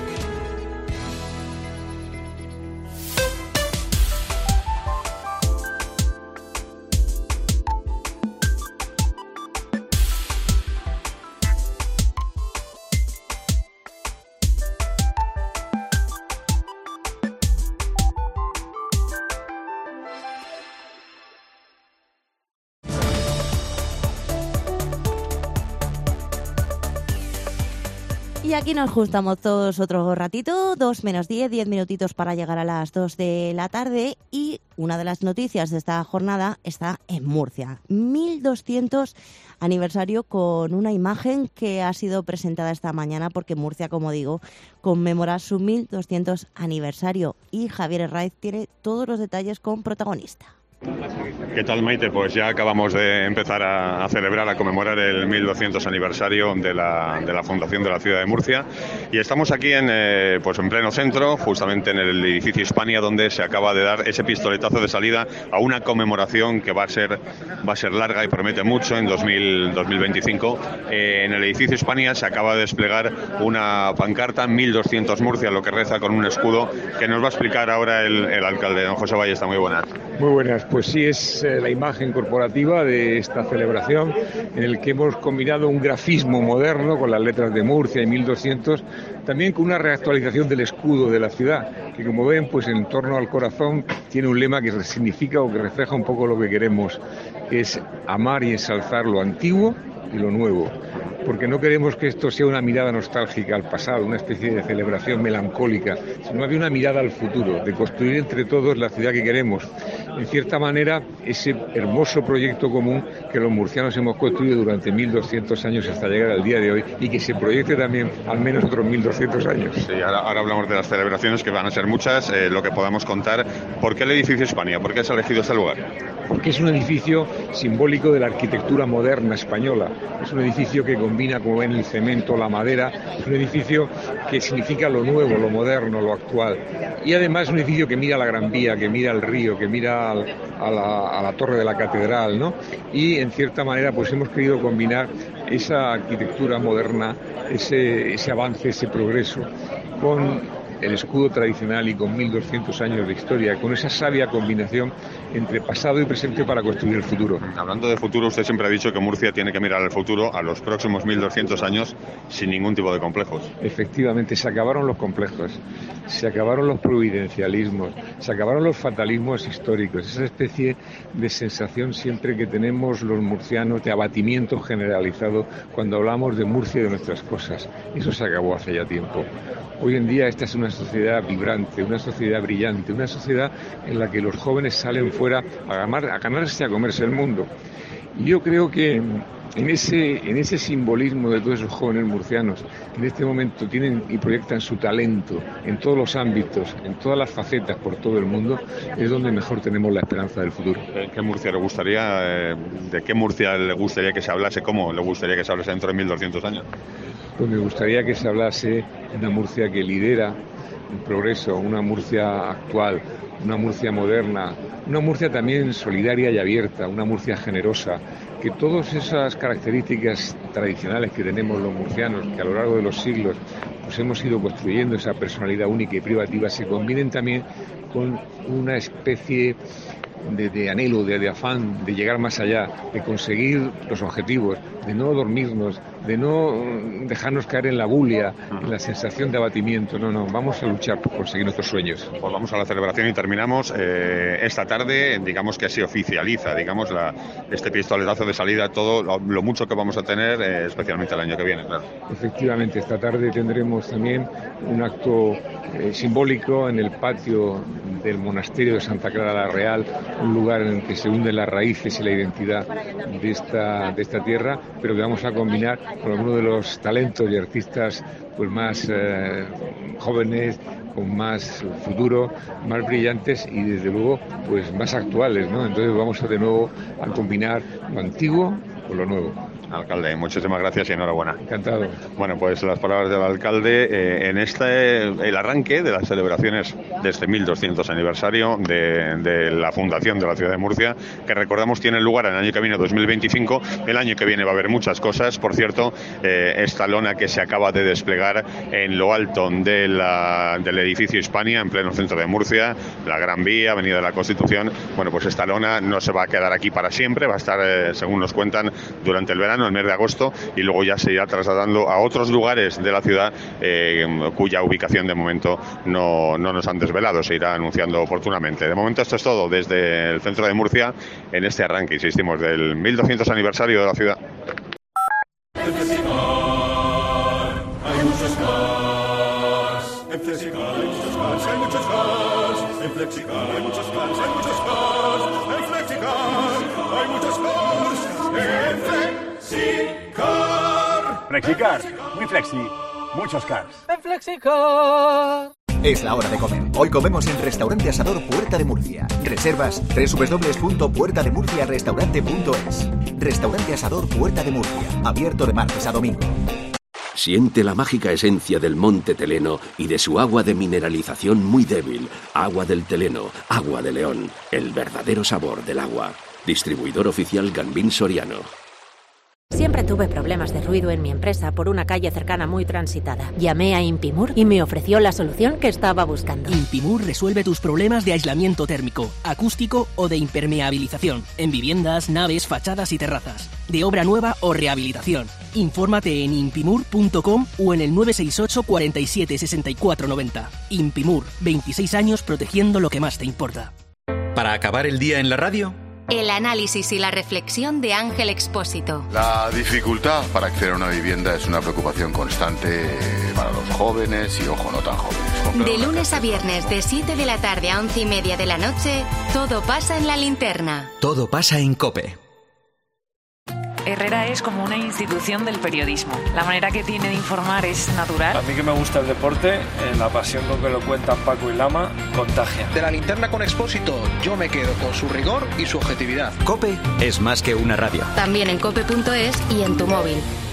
Y aquí nos juntamos todos otro ratito, 2 menos 10 minutitos para llegar a las 2 de la tarde. Y una de las noticias de esta jornada está en Murcia. 1200 aniversario, con una imagen que ha sido presentada esta mañana, porque Murcia, como digo, conmemora su 1200 aniversario. Y Javier Herraiz tiene todos los detalles con protagonista. ¿Qué tal, Maite? Pues ya acabamos de empezar a celebrar, a conmemorar el 1200 aniversario de la fundación de la ciudad de Murcia, y estamos aquí en pleno centro, justamente en el edificio Hispania, donde se acaba de dar ese pistoletazo de salida a una conmemoración que va a ser larga y promete mucho en 2025. En el edificio Hispania se acaba de desplegar una pancarta, 1200 Murcia, lo que reza, con un escudo que nos va a explicar ahora el alcalde, don José Ballesta. Muy buenas. Muy buenas, pues sí, es la imagen corporativa de esta celebración, en el que hemos combinado un grafismo moderno con las letras de Murcia y 1200, también con una reactualización del escudo de la ciudad, que, como ven, pues en torno al corazón tiene un lema que significa o que refleja un poco lo que queremos, que es amar y ensalzar lo antiguo y lo nuevo, porque no queremos que esto sea una mirada nostálgica al pasado, una especie de celebración melancólica, sino de una mirada al futuro, de construir entre todos la ciudad que queremos. En cierta manera, ese hermoso proyecto común que los murcianos hemos construido durante 1200 años hasta llegar al día de hoy, y que se proyecte también al menos otros 1200 años. Sí, ahora hablamos de las celebraciones, que van a ser muchas, lo que podamos contar. ¿Por qué el edificio Hispania? ¿Por qué has elegido este lugar? Porque es un edificio simbólico de la arquitectura moderna española. Es un edificio que combina, como ven, el cemento, la madera. Es un edificio que significa lo nuevo, lo moderno, lo actual. Y además es un edificio que mira la Gran Vía, que mira al río, que mira a la torre de la catedral, ¿no? Y en cierta manera pues hemos querido combinar esa arquitectura moderna, ese avance, ese progreso, con el escudo tradicional y con 1200 años de historia, con esa sabia combinación entre pasado y presente para construir el futuro. Hablando de futuro, usted siempre ha dicho que Murcia tiene que mirar al futuro, a los próximos 1200 años, sin ningún tipo de complejos. Efectivamente, se acabaron los complejos. se acabaron los providencialismos, se acabaron los fatalismos históricos, esa especie de sensación siempre que tenemos los murcianos de abatimiento generalizado cuando hablamos de Murcia y de nuestras cosas. Eso se acabó hace ya tiempo. Hoy en día esta es una sociedad vibrante, una sociedad brillante, una sociedad en la que los jóvenes salen fuera a ganarse, a comerse el mundo. Y yo creo que en ese simbolismo de todos esos jóvenes murcianos que en este momento tienen y proyectan su talento en todos los ámbitos, en todas las facetas por todo el mundo, es donde mejor tenemos la esperanza del futuro. ¿Qué Murcia le gustaría, de qué Murcia le gustaría que se hablase, cómo le gustaría que se hablase dentro de 1200 años? Pues me gustaría que se hablase de una Murcia que lidera el progreso, una Murcia actual, una Murcia moderna, una Murcia también solidaria y abierta, una Murcia generosa, que todas esas características tradicionales que tenemos los murcianos, que a lo largo de los siglos pues hemos ido construyendo esa personalidad única y privativa, se combinen también con una especie de anhelo, de afán, de llegar más allá, de conseguir los objetivos, de no dormirnos, de no dejarnos caer en la bulia, en la sensación de abatimiento. No, vamos a luchar por conseguir nuestros sueños. Pues vamos a la celebración y terminamos esta tarde, digamos que se oficializa, digamos, este pistoletazo de salida, todo lo mucho que vamos a tener, especialmente el año que viene, claro. Efectivamente, esta tarde tendremos también un acto simbólico en el patio del monasterio de Santa Clara la Real, un lugar en el que se hunden las raíces y la identidad de esta tierra, pero que vamos a combinar con algunos de los talentos y artistas pues más jóvenes, con más futuro, más brillantes y desde luego pues más actuales, ¿no? Entonces vamos de nuevo a combinar lo antiguo con lo nuevo. Alcalde, muchísimas gracias y enhorabuena. Encantado. Bueno, pues las palabras del alcalde en el arranque de las celebraciones de este 1200 aniversario de la fundación de la ciudad de Murcia, que recordamos tiene lugar en el año que viene, 2025. El año que viene va a haber muchas cosas. Por cierto, esta lona que se acaba de desplegar en lo alto del edificio Hispania, en pleno centro de Murcia, la Gran Vía, Avenida de la Constitución. Bueno, pues esta lona no se va a quedar aquí para siempre, va a estar, según nos cuentan, durante el verano, el mes de agosto, y luego ya se irá trasladando a otros lugares de la ciudad cuya ubicación de momento no nos han desvelado, se irá anunciando oportunamente. De momento esto es todo desde el centro de Murcia en este arranque, insistimos, del 1200 aniversario de la ciudad. En Flexicar hay muchos cars. En Flexicar hay muchos cars, hay muchos cars. En Flexicar hay muchos cars, hay muchos cars. En Flexicar hay muchos cars. En Flexicar. Flexicar, muy flexi, muchos cars. En Flexicar. Es la hora de comer. Hoy comemos en Restaurante Asador Puerta de Murcia. Reservas www.puertademurciarestaurante.es. Restaurante Asador Puerta de Murcia. Abierto de martes a domingo. Siente la mágica esencia del Monte Teleno y de su agua de mineralización muy débil. Agua del Teleno, agua de León. El verdadero sabor del agua. Distribuidor oficial Gambín Soriano. Siempre tuve problemas de ruido en mi empresa por una calle cercana muy transitada. Llamé a Impimur y me ofreció la solución que estaba buscando. Impimur resuelve tus problemas de aislamiento térmico, acústico o de impermeabilización en viviendas, naves, fachadas y terrazas, de obra nueva o rehabilitación. Infórmate en impimur.com o en el 968 47 64 90. Impimur, 26 años protegiendo lo que más te importa. Para acabar el día en la radio, el análisis y la reflexión de Ángel Expósito. La dificultad para acceder a una vivienda es una preocupación constante para los jóvenes y, ojo, no tan jóvenes. De lunes a viernes, de 7 de la tarde a 11:30 de la noche, todo pasa en La Linterna. todo pasa en COPE. Herrera es como una institución del periodismo. La manera que tiene de informar es natural. A mí que me gusta el deporte, la pasión con que lo cuentan Paco y Lama, contagia. De La Linterna con Expósito, yo me quedo con su rigor y su objetividad. COPE es más que una radio. También en cope.es y en tu móvil.